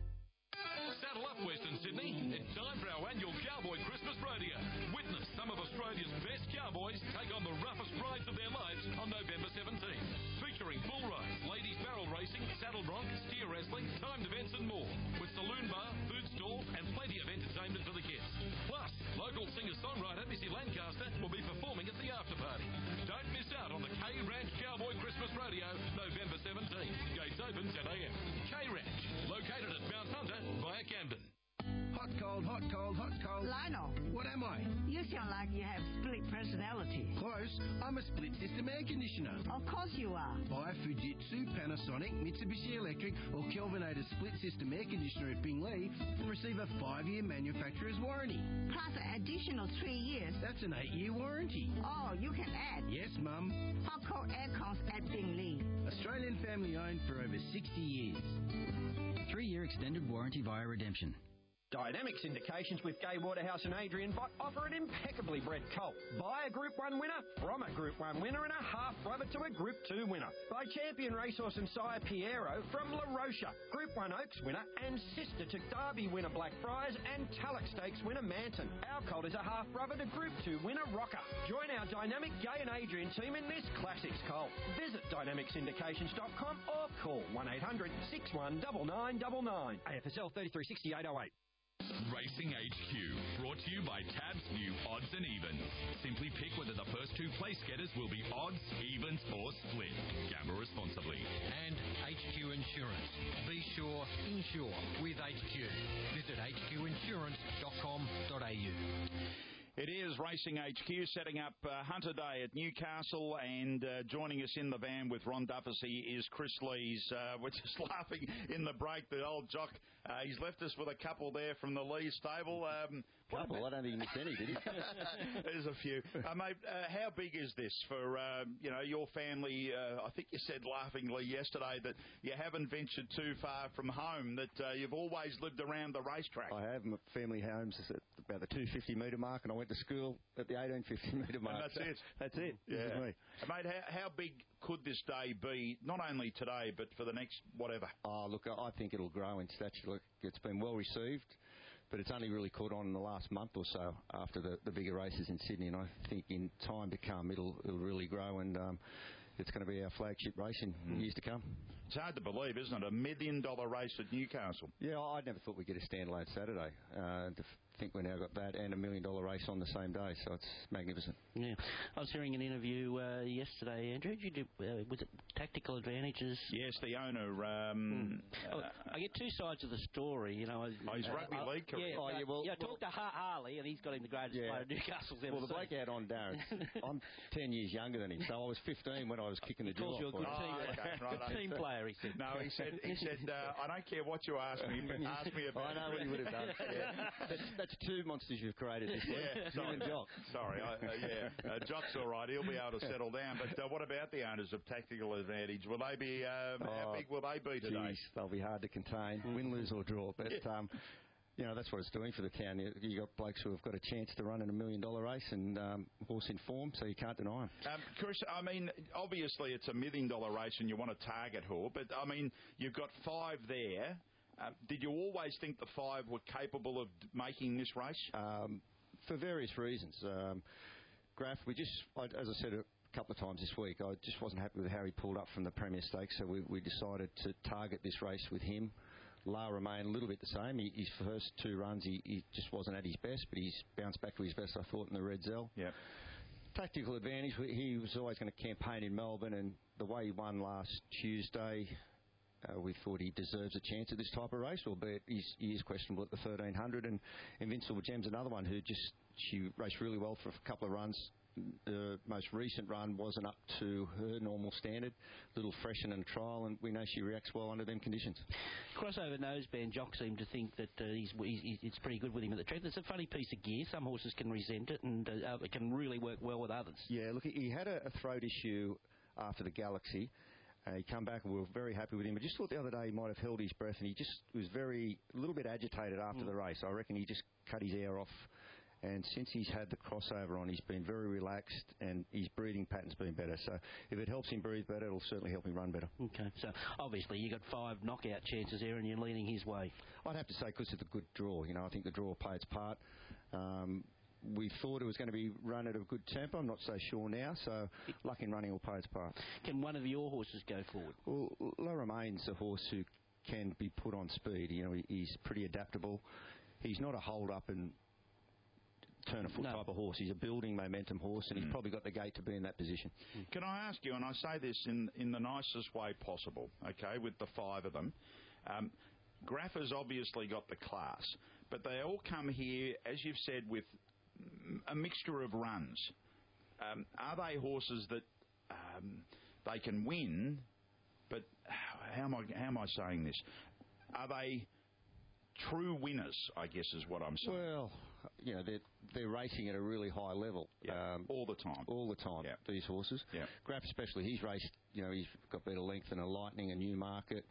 Speaker 11: Saddle up, Western Sydney. It's time for our annual Cowboy Christmas Rodeo. Witness some of Australia's best cowboys take on the roughest rides of their lives on November 17th. Featuring bull rides, ladies barrel racing, saddle bronc, steer wrestling, timed events and more. With saloon bar, food stalls and plenty of entertainment for the kids. Plus, local singer-songwriter Missy Lancaster will be performing at the after party. Don't miss out on the K Ranch Cowboy Christmas Rodeo, November 17th. Gates open 10 a.m. K Ranch, located at Mount Hunter via Camden.
Speaker 12: Hot, cold, hot, cold, hot, cold.
Speaker 13: Lionel.
Speaker 12: What am I?
Speaker 13: You sound like you have split personality.
Speaker 12: Close. I'm a split system air conditioner.
Speaker 13: Of course you are.
Speaker 12: Buy Fujitsu, Panasonic, Mitsubishi Electric or Kelvinator split system air conditioner at Bingley and receive a 5-year manufacturer's warranty.
Speaker 13: Plus an additional 3 years.
Speaker 12: That's an 8-year warranty.
Speaker 13: Oh, you can add.
Speaker 12: Yes, Mum.
Speaker 13: Hot, cold aircons at Bingley.
Speaker 12: Australian family owned for over 60 years.
Speaker 14: 3-year extended warranty via redemption.
Speaker 15: Dynamic Syndications with Gay Waterhouse and Adrian Bott offer an impeccably bred colt. Buy a Group 1 winner from a Group 1 winner and a half-brother to a Group 2 winner. Buy Champion Racehorse and Sire Piero from La Rocha, Group 1 Oaks winner and sister to Derby winner Blackfriars and Tulloch Stakes winner Manton. Our colt is a half-brother to Group 2 winner Rocker. Join our dynamic Gay and Adrian team in this Classics colt. Visit dynamicsyndications.com or call 1800 619999. AFSL 336808.
Speaker 16: Racing HQ, brought to you by Tab's new Odds and Evens. Simply pick whether the first 2 place getters will be odds, evens or split. Gamble responsibly.
Speaker 17: And HQ Insurance. Be sure, insure with HQ. Visit hqinsurance.com.au.
Speaker 2: It is Racing HQ setting up Hunter Day at Newcastle, and joining us in the van with Ron Dufficy is Chris Lees. We're just laughing in the break. The old jock, he's left us with a couple there from the Lees stable.
Speaker 5: Couple? I don't think he missed any, did he?
Speaker 2: There's a few. Mate, how big is this for, your family? I think you said laughingly yesterday that you haven't ventured too far from home, that you've always lived around the racetrack.
Speaker 18: I have. My family home's at about the 250 metre mark, and I went went to school at the 1850 metre mark.
Speaker 2: And that's it.
Speaker 18: That's it.
Speaker 2: Yeah.
Speaker 18: This is me.
Speaker 2: Mate, how big could this day be, not only today, but for the next whatever?
Speaker 18: Oh, look, I think it'll grow in stature. Look, it's been well received, but it's only really caught on in the last month or so after the bigger races in Sydney, and I think in time to come it'll really grow, and it's going to be our flagship race in years to come.
Speaker 2: It's hard to believe, isn't it? $1 million race at Newcastle.
Speaker 18: Yeah, I never thought we'd get a standalone Saturday. To think we now got that and $1 million race on the same day, so it's magnificent.
Speaker 5: Yeah, I was hearing an interview yesterday, Andrew. Did you do, was it Tactical Advantages?
Speaker 2: Yes, the owner.
Speaker 5: I get two sides of the story. You know,
Speaker 2: his rugby league career.
Speaker 5: I talked to Harley, and he's got him the greatest player Newcastle's ever
Speaker 18: seen. Well, the bloke out on Darren, I'm 10 years younger than him, so I was 15 when I was kicking the drill.
Speaker 5: He calls you a good team player, he said.
Speaker 2: No, he said, I don't care what you ask me, but ask me about
Speaker 18: I know what he would have done. That's two monsters you've created this week.
Speaker 2: Sorry, Jock. Sorry, Jock's all right. He'll be able to settle down. But what about the owners of Tactical Advantage? Will they be? How big will they be today?
Speaker 18: Geez, they'll be hard to contain, win, lose or draw. But you know, that's what it's doing for the town. You got blokes who have got a chance to run in $1 million race and horse in form, so you can't deny them.
Speaker 2: Chris, I mean, obviously it's $1 million race and you want to target her, but I mean, you've got 5 there. Did you always think the 5 were capable of making this race?
Speaker 18: For various reasons. Graf, as I said a couple of times this week, I just wasn't happy with how he pulled up from the Premier Stakes, so we decided to target this race with him. La remained a little bit the same. His first 2 runs, he just wasn't at his best, but he's bounced back to his best, I thought, in the Red Zell.
Speaker 2: Yeah.
Speaker 18: Tactical Advantage, he was always going to campaign in Melbourne, and the way he won last Tuesday, we thought he deserves a chance at this type of race, albeit he is questionable at the 1300. And Invincible Gem's another one who she raced really well for a couple of runs. The most recent run wasn't up to her normal standard. A little freshen in a trial, and we know she reacts well under them conditions.
Speaker 5: Crossover noseband Jock seemed to think that it's pretty good with him at the track. It's a funny piece of gear. Some horses can resent it, and it can really work well with others.
Speaker 18: Yeah, look, he had a throat issue after the Galaxy. He come back and we were very happy with him. I just thought the other day he might have held his breath, and he just was a little bit agitated after the race. I reckon he just cut his air off. And since he's had the crossover on, he's been very relaxed, and his breathing pattern's been better. So if it helps him breathe better, it'll certainly help him run better.
Speaker 5: Okay, so obviously you got 5 knockout chances there, and you're leaning his way.
Speaker 18: I'd have to say because it's a good draw. You know, I think the draw played its part. We thought it was going to be run at a good tempo. I'm not so sure now, so luck in running will play its part.
Speaker 5: Can one of your horses go forward?
Speaker 18: Well, La Romaine's a horse who can be put on speed. You know, he's pretty adaptable. He's not a hold-up and turn-a-foot type of horse. He's a building momentum horse, and he's probably got the gait to be in that position.
Speaker 2: Can I ask you, and I say this in the nicest way possible, okay, with the 5 of them, Graf has obviously got the class, but they all come here, as you've said, with a mixture of runs. Are they horses that they can win, but how am I saying this? Are they true winners, I guess is what I'm saying?
Speaker 18: Well, you know, they're racing at a really high level.
Speaker 2: All the time.
Speaker 18: All the time, these horses. Graf especially, he's raced, you know, he's got better length than a Lightning, a Newmarket.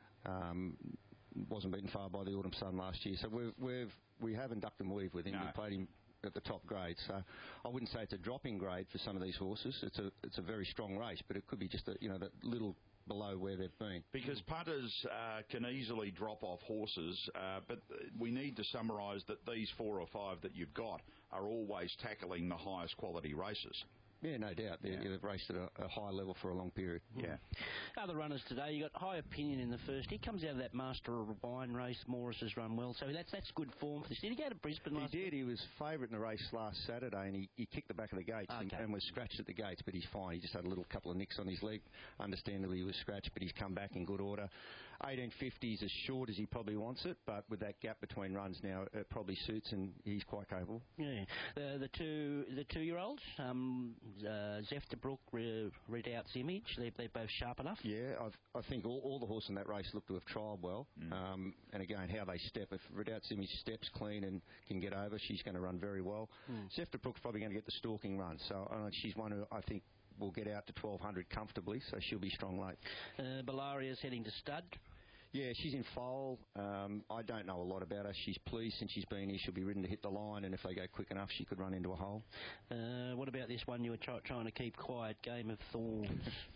Speaker 18: Wasn't beaten far by the Autumn Sun last year. So we haven't ducked and weave with him. We played him at the top grade. So I wouldn't say it's a dropping grade for some of these horses. It's a very strong race, but it could be just that little below where they've been.
Speaker 2: Because punters can easily drop off horses, but we need to summarise that these 4 or 5 that you've got are always tackling the highest quality races.
Speaker 18: Yeah, no doubt. They've raced at a high level for a long period.
Speaker 2: Yeah.
Speaker 5: Other runners today, you got High Opinion in the first. He comes out of that Master of Wine race. Morris has run well, so that's good form for this. Did he go to Brisbane last
Speaker 18: week? He did. He was favourite in the race last Saturday, and he kicked the back of the gates and was scratched at the gates, but he's fine. He just had a couple of nicks on his leg. Understandably, he was scratched, but he's come back in good order. 1850 is as short as he probably wants it, but with that gap between runs now, it probably suits, and he's quite capable.
Speaker 5: Yeah. The 2-year-olds, Zefterbrook, Redoubt's Image, they're both sharp enough.
Speaker 18: Yeah, I think all the horses in that race look to have trialled well. And again, how they step. If Redoubt's Image steps clean and can get over, she's going to run very well. Zefterbrook's probably going to get the stalking run, so she's one who I think will get out to 1200 comfortably, so she'll be strong late.
Speaker 5: Bellaria's heading to stud.
Speaker 18: Yeah, she's in foal. I don't know a lot about her. She's pleased since she's been here. She'll be ridden to hit the line, and if they go quick enough, she could run into a hole.
Speaker 5: What about this one you were trying to keep quiet, Game of Thorns?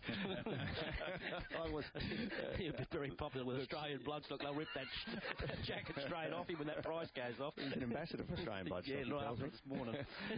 Speaker 18: I was
Speaker 5: very popular with Australian Bloodstock. They'll rip that jacket straight off him when that price goes off.
Speaker 18: He's an ambassador for Australian Bloodstock.
Speaker 5: Yeah, right after this morning.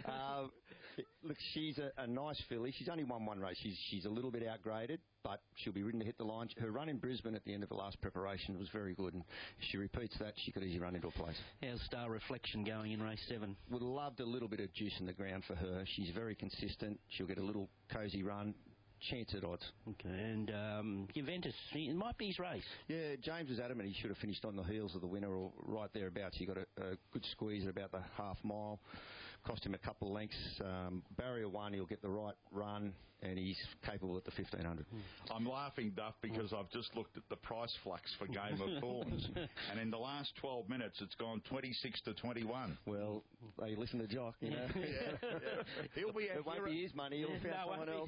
Speaker 18: Look, she's a nice filly. She's only won one race. She's a little bit outgraded, but she'll be ridden to hit the line. Her run in Brisbane at the end of the last preparation was very good, and if she repeats that, she could easily run into a place.
Speaker 5: How's Star Reflection going in race 7?
Speaker 18: Would have loved a little bit of juice in the ground for her. She's very consistent. She'll get a little cosy run. Chance at odds.
Speaker 5: Okay, and Juventus, it might be his race.
Speaker 18: Yeah, James was adamant he should have finished on the heels of the winner or right thereabouts. He got a good squeeze at about the half mile. Cost him a couple of lengths. Barrier 1, he'll get the right run, and he's capable at the 1500.
Speaker 2: I'm laughing, Duff, because I've just looked at the price flux for Game of Thorns, and in the last 12 minutes, it's gone 26 to 21.
Speaker 18: Well, they listen to Jock, you know.
Speaker 2: He'll be
Speaker 18: it won't be his money. He'll find someone else.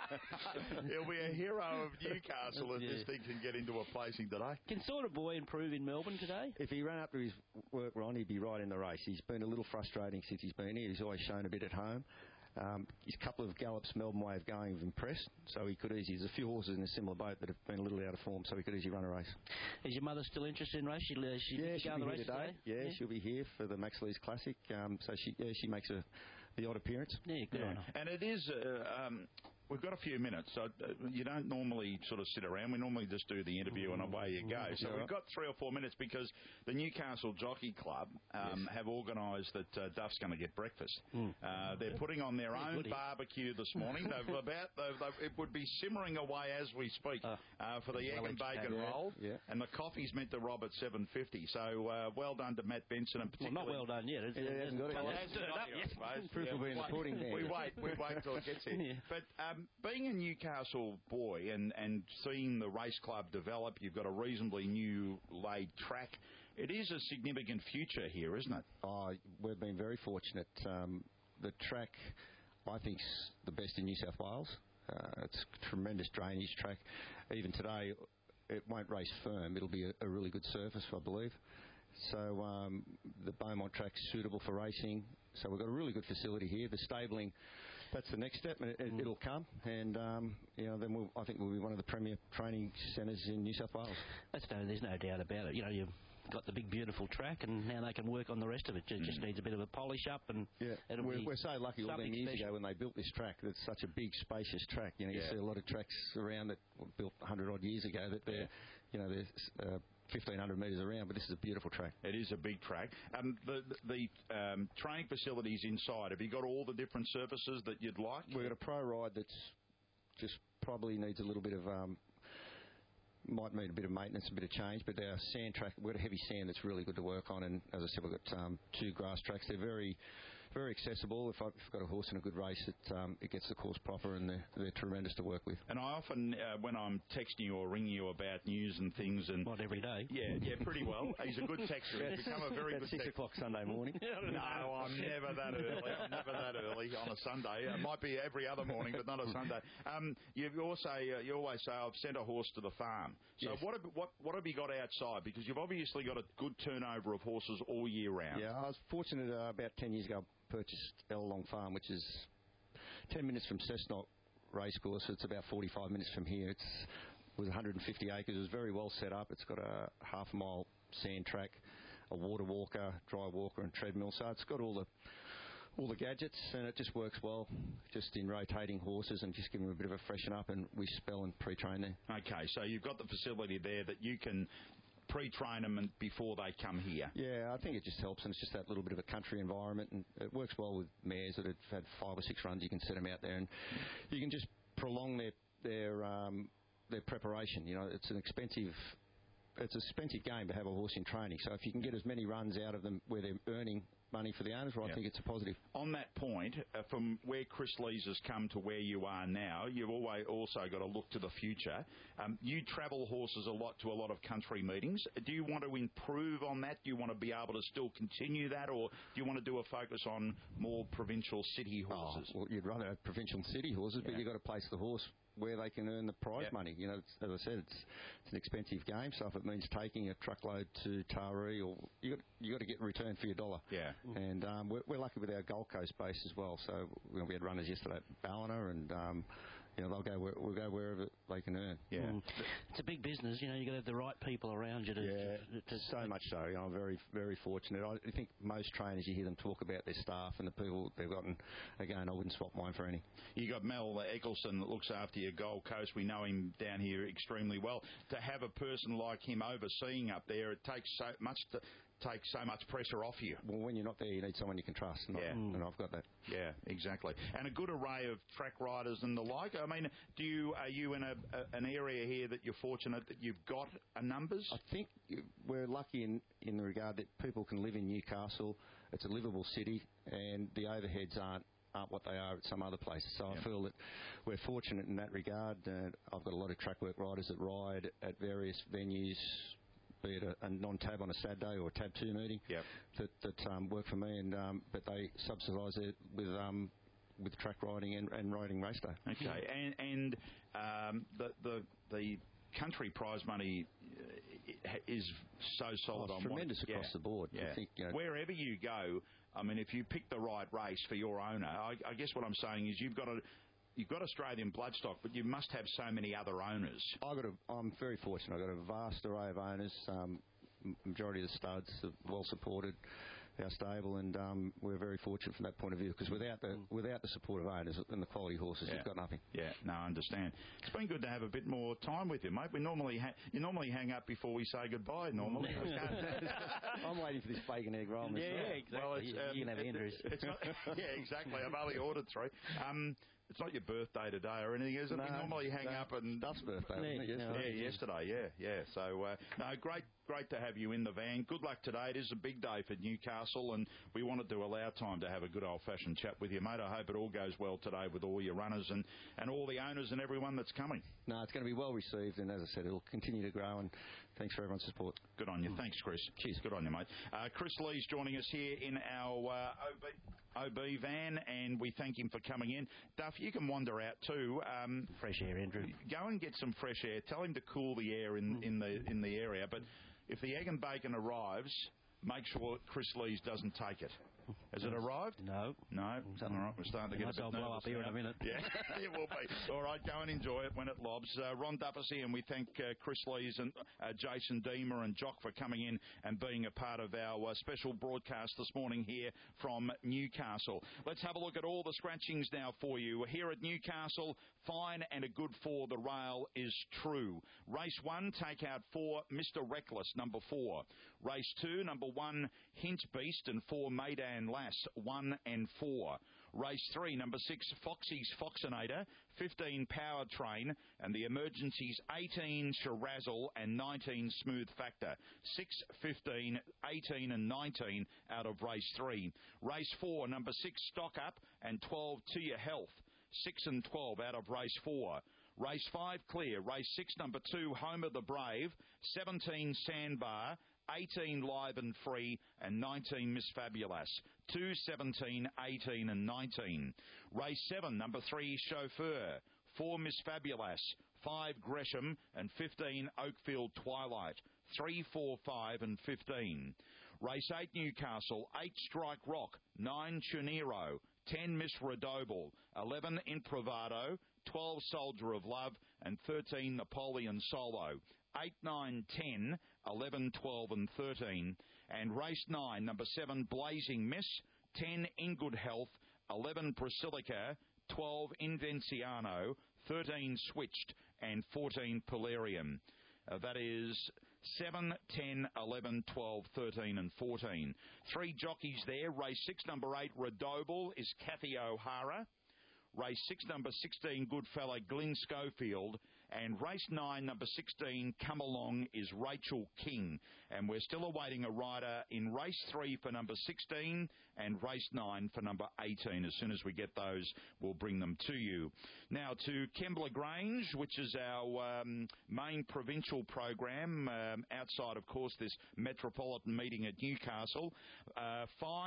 Speaker 2: He'll be a hero of Newcastle if this thing can get into a placing today.
Speaker 5: Can Sort of Boy improve in Melbourne today?
Speaker 18: If he ran up to his work, Ron, he'd be right in the race. He's been a little frustrating since he's been here. He's always shown a bit at home. His couple of gallops Melbourne way of going have impressed, so he could easily. There's a few horses in a similar boat that have been a little out of form, so he could easily run a race.
Speaker 5: Is your mother still interested in race? She'll
Speaker 18: be
Speaker 5: here
Speaker 18: today. Yeah, she'll be here for the Max Lees Classic. So she makes the odd appearance.
Speaker 5: Yeah, good on her.
Speaker 2: And it is. We've got a few minutes, so you don't normally sort of sit around. We normally just do the interview and away you go. So we've got 3 or 4 minutes because the Newcastle Jockey Club have organised that Duff's going to get breakfast. They're putting on their own barbecue this morning. It would be simmering away as we speak for the egg and bacon roll, and the coffee's meant to rob at 7:50. So well done to Matt Benson and particularly.
Speaker 5: Well, not well done yet.
Speaker 18: It hasn't got it. Proof will be in the pudding there.
Speaker 2: We wait until it gets here. But being a Newcastle boy and seeing the race club develop, you've got a reasonably new laid track. It is a significant future here, isn't it?
Speaker 18: Oh, we've been very fortunate. The track, I think, is the best in New South Wales. It's a tremendous drainage track. Even today, it won't race firm. It'll be a really good surface, I believe. So the Beaumont track's suitable for racing. So we've got a really good facility here. The stabling, that's the next step, and it'll come. And then I think we'll be one of the premier training centres in New South Wales.
Speaker 5: There's no doubt about it. You've got the big, beautiful track, and now they can work on the rest of it. It just needs a bit of a polish up, and
Speaker 18: we're so lucky all them years ago when they built this track. It's such a big, spacious track. You see a lot of tracks around that were built 100 odd years ago that they're 1,500 metres around, but this is a beautiful track.
Speaker 2: It is a big track. The training facilities inside, have you got all the different surfaces that you'd like?
Speaker 18: We've got a pro ride that's just probably needs a little bit of might need a bit of maintenance, a bit of change, but our sand track, we've got a heavy sand that's really good to work on, and as I said, we've got 2 grass tracks. They're very, very accessible. If I've got a horse in a good race, it gets the course proper, and they're tremendous to work with.
Speaker 2: And I often, when I'm texting you or ringing you about news and things, and
Speaker 5: not every day.
Speaker 2: Yeah, pretty well. He's a good texter. He's become a very good
Speaker 18: 6 o'clock Sunday morning.
Speaker 2: No, I'm never that early. I'm never that early on a Sunday. It might be every other morning, but not a Sunday. You always say, I've sent a horse to the farm. So what have you got outside? Because you've obviously got a good turnover of horses all year round.
Speaker 18: Yeah, I was fortunate about 10 years ago. Purchased Long Farm, which is 10 minutes from Cessnock Racecourse. It's about 45 minutes from here. It was 150 acres. It was very well set up. It's got a half-mile sand track, a water walker, dry walker, and treadmill. So it's got all the gadgets, and it just works well, just in rotating horses and just giving them a bit of a freshen up, and we spell and pre-train there.
Speaker 2: Okay, so you've got the facility there that you can pre-train them before they come here.
Speaker 18: Yeah, I think it just helps, and it's just that little bit of a country environment, and it works well with mares that have had 5 or 6 runs. You can set them out there, and you can just prolong their preparation. It's an expensive game to have a horse in training. So if you can get as many runs out of them where they're earning money for the owners, I think it's a positive.
Speaker 2: On that point, from where Chris Lees has come to where you are now, you've always also got to look to the future. You travel horses a lot to a lot of country meetings. Do you want to improve on that? Do you want to be able to still continue that, or do you want to do a focus on more provincial city horses?
Speaker 18: Well, you'd run a provincial city horses, but you've got to place the horse where they can earn the prize money. You know, as I said, it's an expensive game, so if it means taking a truckload to Taree, or you got to get in return for your dollar.
Speaker 2: Yeah.
Speaker 18: And we're lucky with our Gold Coast base as well. So we had runners yesterday at Ballina, and you know, we'll go wherever they can earn.
Speaker 2: Yeah.
Speaker 5: It's a big business. You know, you got to have the right people around you to
Speaker 18: so much so. You know, I'm very, very fortunate. I think most trainers, you hear them talk about their staff and the people they've got, and again, I wouldn't swap mine for any. You
Speaker 2: got Mel Eccleston that looks after your Gold Coast. We know him down here extremely well. To have a person like him overseeing up there, it takes so much pressure off you.
Speaker 18: Well, when you're not there, you need someone you can trust, and I've got that.
Speaker 2: Yeah, exactly. And a good array of track riders and the like. I mean, are you in an area here that you're fortunate that you've got numbers?
Speaker 18: I think we're lucky in the regard that people can live in Newcastle. It's a livable city, and the overheads aren't what they are at some other places. So I feel that we're fortunate in that regard. I've got a lot of track work riders that ride at various venues, be it a non-tab on a Saturday or a Tab 2 meeting, that work for me, and but they subsidise it with track riding and riding race day.
Speaker 2: Okay, and the country prize money is so solid.
Speaker 18: It's tremendous across the board.
Speaker 2: Yeah.
Speaker 18: I think, you know,
Speaker 2: wherever you go, I mean, if you pick the right race for your owner, I guess what I'm saying is you've got Australian bloodstock, but you must have so many other owners.
Speaker 18: I'm very fortunate. I've got a vast array of owners. Majority of the studs are well supported, our stable, and we're very fortunate from that point of view, because without the support of owners and the quality horses, you've got nothing.
Speaker 2: Yeah, no, I understand. It's been good to have a bit more time with you, mate. We normally you normally hang up before we say goodbye. Normally,
Speaker 18: I'm waiting for this bacon egg roll.
Speaker 5: Yeah, exactly. Well, you can have Andrews.
Speaker 2: Yeah, exactly. I've only ordered 3. It's not your birthday today or anything, is it?
Speaker 18: No,
Speaker 2: we normally hang up and...
Speaker 18: Duff's birthday, wasn't it?
Speaker 2: Yesterday, yeah. So, no, great to have you in the van. Good luck today. It is a big day for Newcastle, and we wanted to allow time to have a good old-fashioned chat with you, mate. I hope it all goes well today with all your runners and all the owners and everyone that's coming.
Speaker 18: No, it's going to be well received, and as I said, it'll continue to grow, and thanks for everyone's support.
Speaker 2: Good on you. Thanks, Chris. Cheers. Good on you, mate. Chris Lee's joining us here in our OB van, and we thank him for coming in. Duff, you can wander out too.
Speaker 5: Fresh air, Andrew.
Speaker 2: Go and get some fresh air. Tell him to cool the air in the area. But if the egg and bacon arrives, make sure Chris Lees doesn't take it. Has it arrived?
Speaker 5: No.
Speaker 2: No? All right, we're starting to get a bit nervous.
Speaker 5: I'll blow up here in a minute.
Speaker 2: Yeah, it will be. All right, go and enjoy it when it lobs. Ron Duffus here, and we thank Chris Lees and Jason Deemer and Jock for coming in and being a part of our special broadcast this morning here from Newcastle. Let's have a look at all the scratchings now for you. Here at Newcastle, fine and a good for the rail is true. Race 1, take out 4, Mr. Reckless, number 4. Race 2, number 1, Hint Beast, and 4, Maidan Lass, 1 and 4. Race 3, number 6, Foxy's Foxinator, 15, Power Train, and the emergencies 18, Shirazzle, and 19, Smooth Factor. 6, 15, 18, and 19 out of Race 3. Race 4, number 6, Stock Up, and 12, To Your Health. 6 and 12 out of Race 4. Race 5, Clear. Race 6, number 2, Homer the Brave. 17, Sandbar. 18, Live and Free, and 19, Miss Fabulous. 2, 17, 18, and 19. Race 7, number 3, Chauffeur. 4, Miss Fabulous. 5, Gresham, and 15, Oakfield Twilight. 3, 4, 5, and 15. Race 8, Newcastle. 8, Strike Rock. 9, Chunero. 10, Miss Redoble. 11, Improvato. 12, Soldier of Love, and 13, Napoleon Solo. 8, 9, 10, 11, 12 and 13. And race 9, number 7, Blazing Miss, 10, In Good Health, 11, Priscillica, 12, Invenciano, 13, Switched, and 14, Polarium. That is 7, 10, 11, 12, 13 and 14. 3 jockeys there. Race 6, number 8, Redoble, is Kathy O'Hara. Race 6, number 16, Goodfella, Glyn Schofield. And race 9, number 16, Come Along, is Rachel King. And we're still awaiting a rider in race 3 for number 16 and race 9 for number 18. As soon as we get those, we'll bring them to you. Now to Kembla Grange, which is our main provincial program, outside, of course, this metropolitan meeting at Newcastle. Fine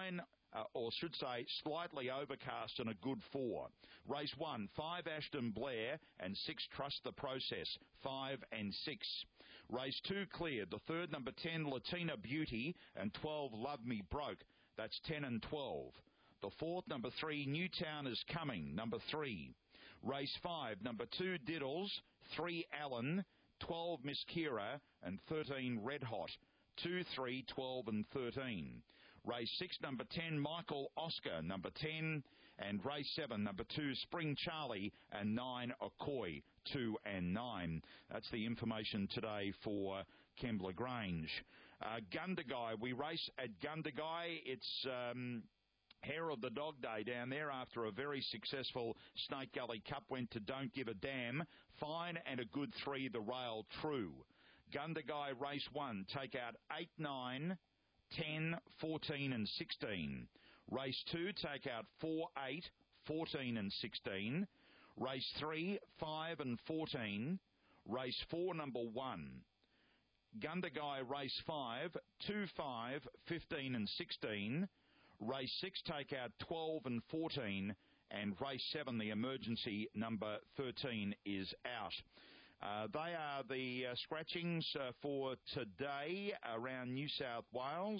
Speaker 2: or should say slightly overcast and a good 4. Race 1, 5 Ashton Blair and 6 Trust the Process, 5 and 6. Race 2 cleared. The third, number 10 Latina Beauty and 12 Love Me Broke. That's 10 and 12. The fourth, number 3 Newtown is Coming, number 3. Race 5, number 2 Diddles, 3 Allen, 12 Miss Kira and 13 Red Hot. 2, 3, 12 and 13. Race 6, number 10, Michael Oscar, number 10. And race 7, number 2, Spring Charlie, and 9, Okoy, 2 and 9. That's the information today for Kembla Grange. Gundagai, we race at Gundagai. It's Hair of the Dog Day down there after a very successful Snake Gully Cup went to Don't Give a Damn. Fine and a good 3, the Rail True. Gundagai race 1, take out 8, 9, 10, 14 and 16. Race 2, take out 4, 8, 14 and 16. Race 3, 5 and 14. Race 4, number 1. Gundagai race 5, 2, 5, 15 and 16. Race 6, take out 12 and 14. And race 7, the emergency number 13 is out. They are the scratchings for today around New South Wales.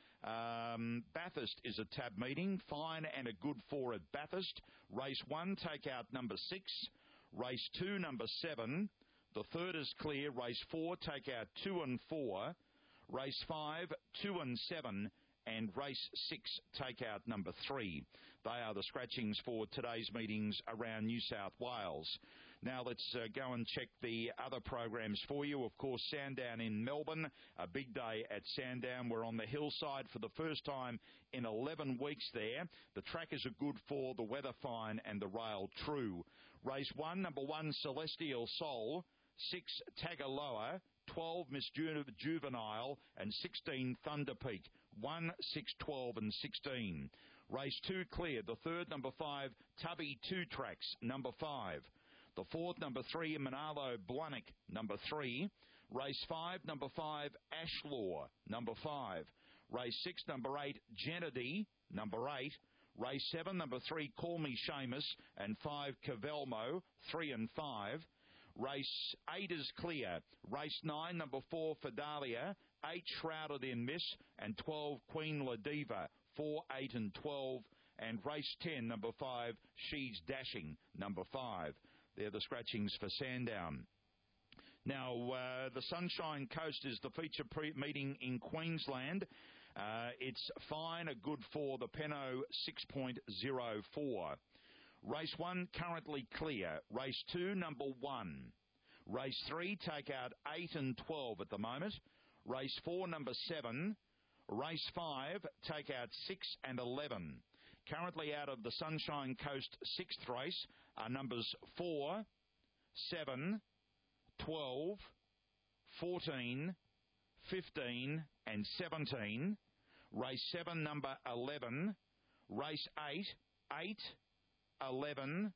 Speaker 2: Bathurst is a tab meeting. Fine and a good 4 at Bathurst. Race 1, take out number 6. Race 2, number 7. The third is clear. Race 4, take out 2 and 4. Race 5, 2 and 7. And race 6, take out number 3. They are the scratchings for today's meetings around New South Wales. Now let's go and check the other programs for you. Of course, Sandown in Melbourne, a big day at Sandown. We're on the hillside for the first time in 11 weeks there. The track is a good 4, the weather fine and the rail true. Race 1, number 1, Celestial Soul, 6, Tagaloa, 12, Miss Juvenile, and 16, Thunder Peak. 1, 6, 12 and 16. Race 2 cleared. The third, number 5, Tubby 2 Tracks, number 5. The fourth, number 3, Manalo Blunick, number 3. Race 5, number 5, Ashlaw, number 5. Race 6, number 8, Gennady, number 8. Race 7, number 3, Call Me Seamus, and 5, Cavelmo, 3 and 5. Race 8 is clear. Race 9, number 4, Fidalia, 8, Shrouded in Mist, and 12, Queen Ladiva, 4, 8 and 12. And race 10, number 5, She's Dashing, number 5. They're the scratchings for Sandown. Now, the Sunshine Coast is the feature meeting in Queensland. It's fine, a good 4, the Penno 6.04. Race 1 currently clear. Race 2, number 1. Race 3, take out 8 and 12 at the moment. Race 4, number 7. Race 5, take out 6 and 11. Currently out of the Sunshine Coast 6th race are numbers 4, 7, 12, 14, 15 and 17. Race 7, number 11. Race 8, 8, 11,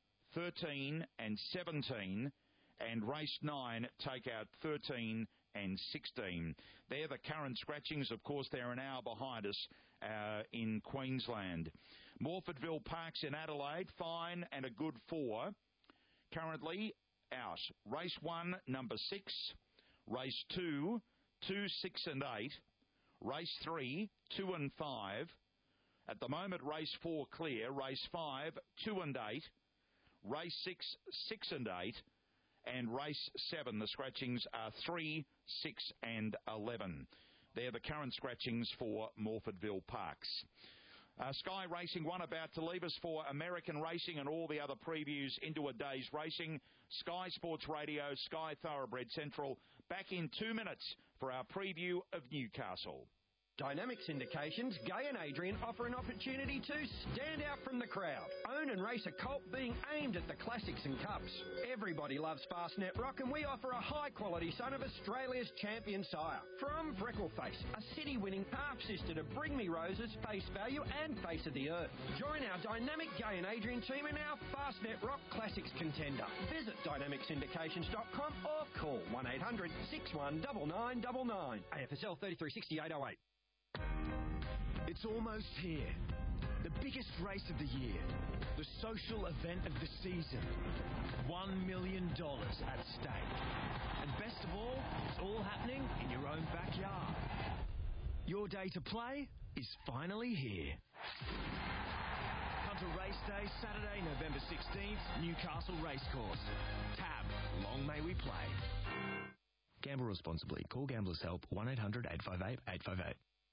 Speaker 2: 13 and 17. And race 9, take out 13 and 16. They're the current scratchings. Of course, they're an hour behind us in Queensland. Morfordville Parks in Adelaide, fine and a good 4. Currently out. Race 1, number 6. Race 2, 2, 6 and 8. Race 3, 2 and 5. At the moment, race 4 clear. Race 5, 2 and 8. Race 6, 6 and 8. And race 7, the scratchings are 3, 6 and 11. They're the current scratchings for Morfordville Parks. Sky Racing 1 about to leave us for American Racing and all the other previews into a day's racing. Sky Sports Radio, Sky Thoroughbred Central, back in 2 minutes for our preview of Newcastle.
Speaker 15: Dynamic Syndications, Gay and Adrian offer an opportunity to stand out from the crowd. Own and race a colt being aimed at the classics and cups. Everybody loves Fastnet Rock, and we offer a high-quality son of Australia's champion sire. From Freckleface, a city-winning half-sister to Bring Me Roses, Face Value and Face of the Earth. Join our dynamic Gay and Adrian team in our Fastnet Rock Classics contender. Visit dynamicsyndications.com or call 1-800-619999. AFSL 336808.
Speaker 19: It's almost here. The biggest race of the year. The social event of the season. $1 million at stake. And best of all, it's all happening in your own backyard. Your day to play is finally here. Hunter Race Day, Saturday, November 16th, Newcastle Racecourse. Tab, long may we play.
Speaker 20: Gamble responsibly. Call Gamblers Help 1-800-858-858.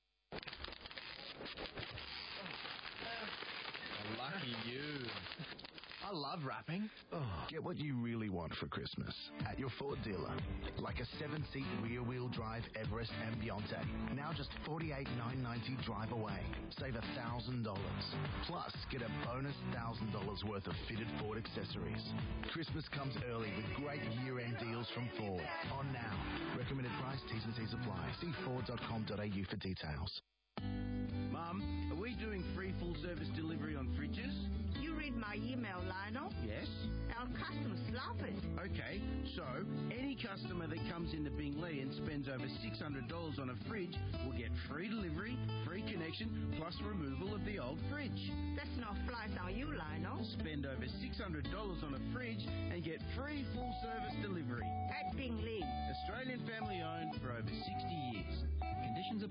Speaker 19: Lucky you. I love rapping.
Speaker 21: Get what you really want for Christmas at your Ford dealer. Like a 7-seat rear-wheel drive Everest Ambiente. Now just $48,990 drive away. Save $1,000. Plus, get a bonus $1,000 worth of fitted Ford accessories. Christmas comes early with great year-end deals from Ford. On now. Recommended price, T's and C's apply. See Ford.com.au for details.
Speaker 12: Mum, are we doing free full-service delivery on fridges?
Speaker 13: You read my email, Lionel?
Speaker 12: Yes.
Speaker 13: Our customers love it.
Speaker 12: Okay, so any customer that comes into Bingley and spends over $600 on a fridge will get free delivery, free connection, plus removal of the old fridge.
Speaker 13: That's not flies on you, Lionel.
Speaker 12: Spend over $600 on a fridge and get free full-service delivery.
Speaker 13: At Bingley.
Speaker 12: Australian family-owned for over 60 years.
Speaker 14: Conditions apply.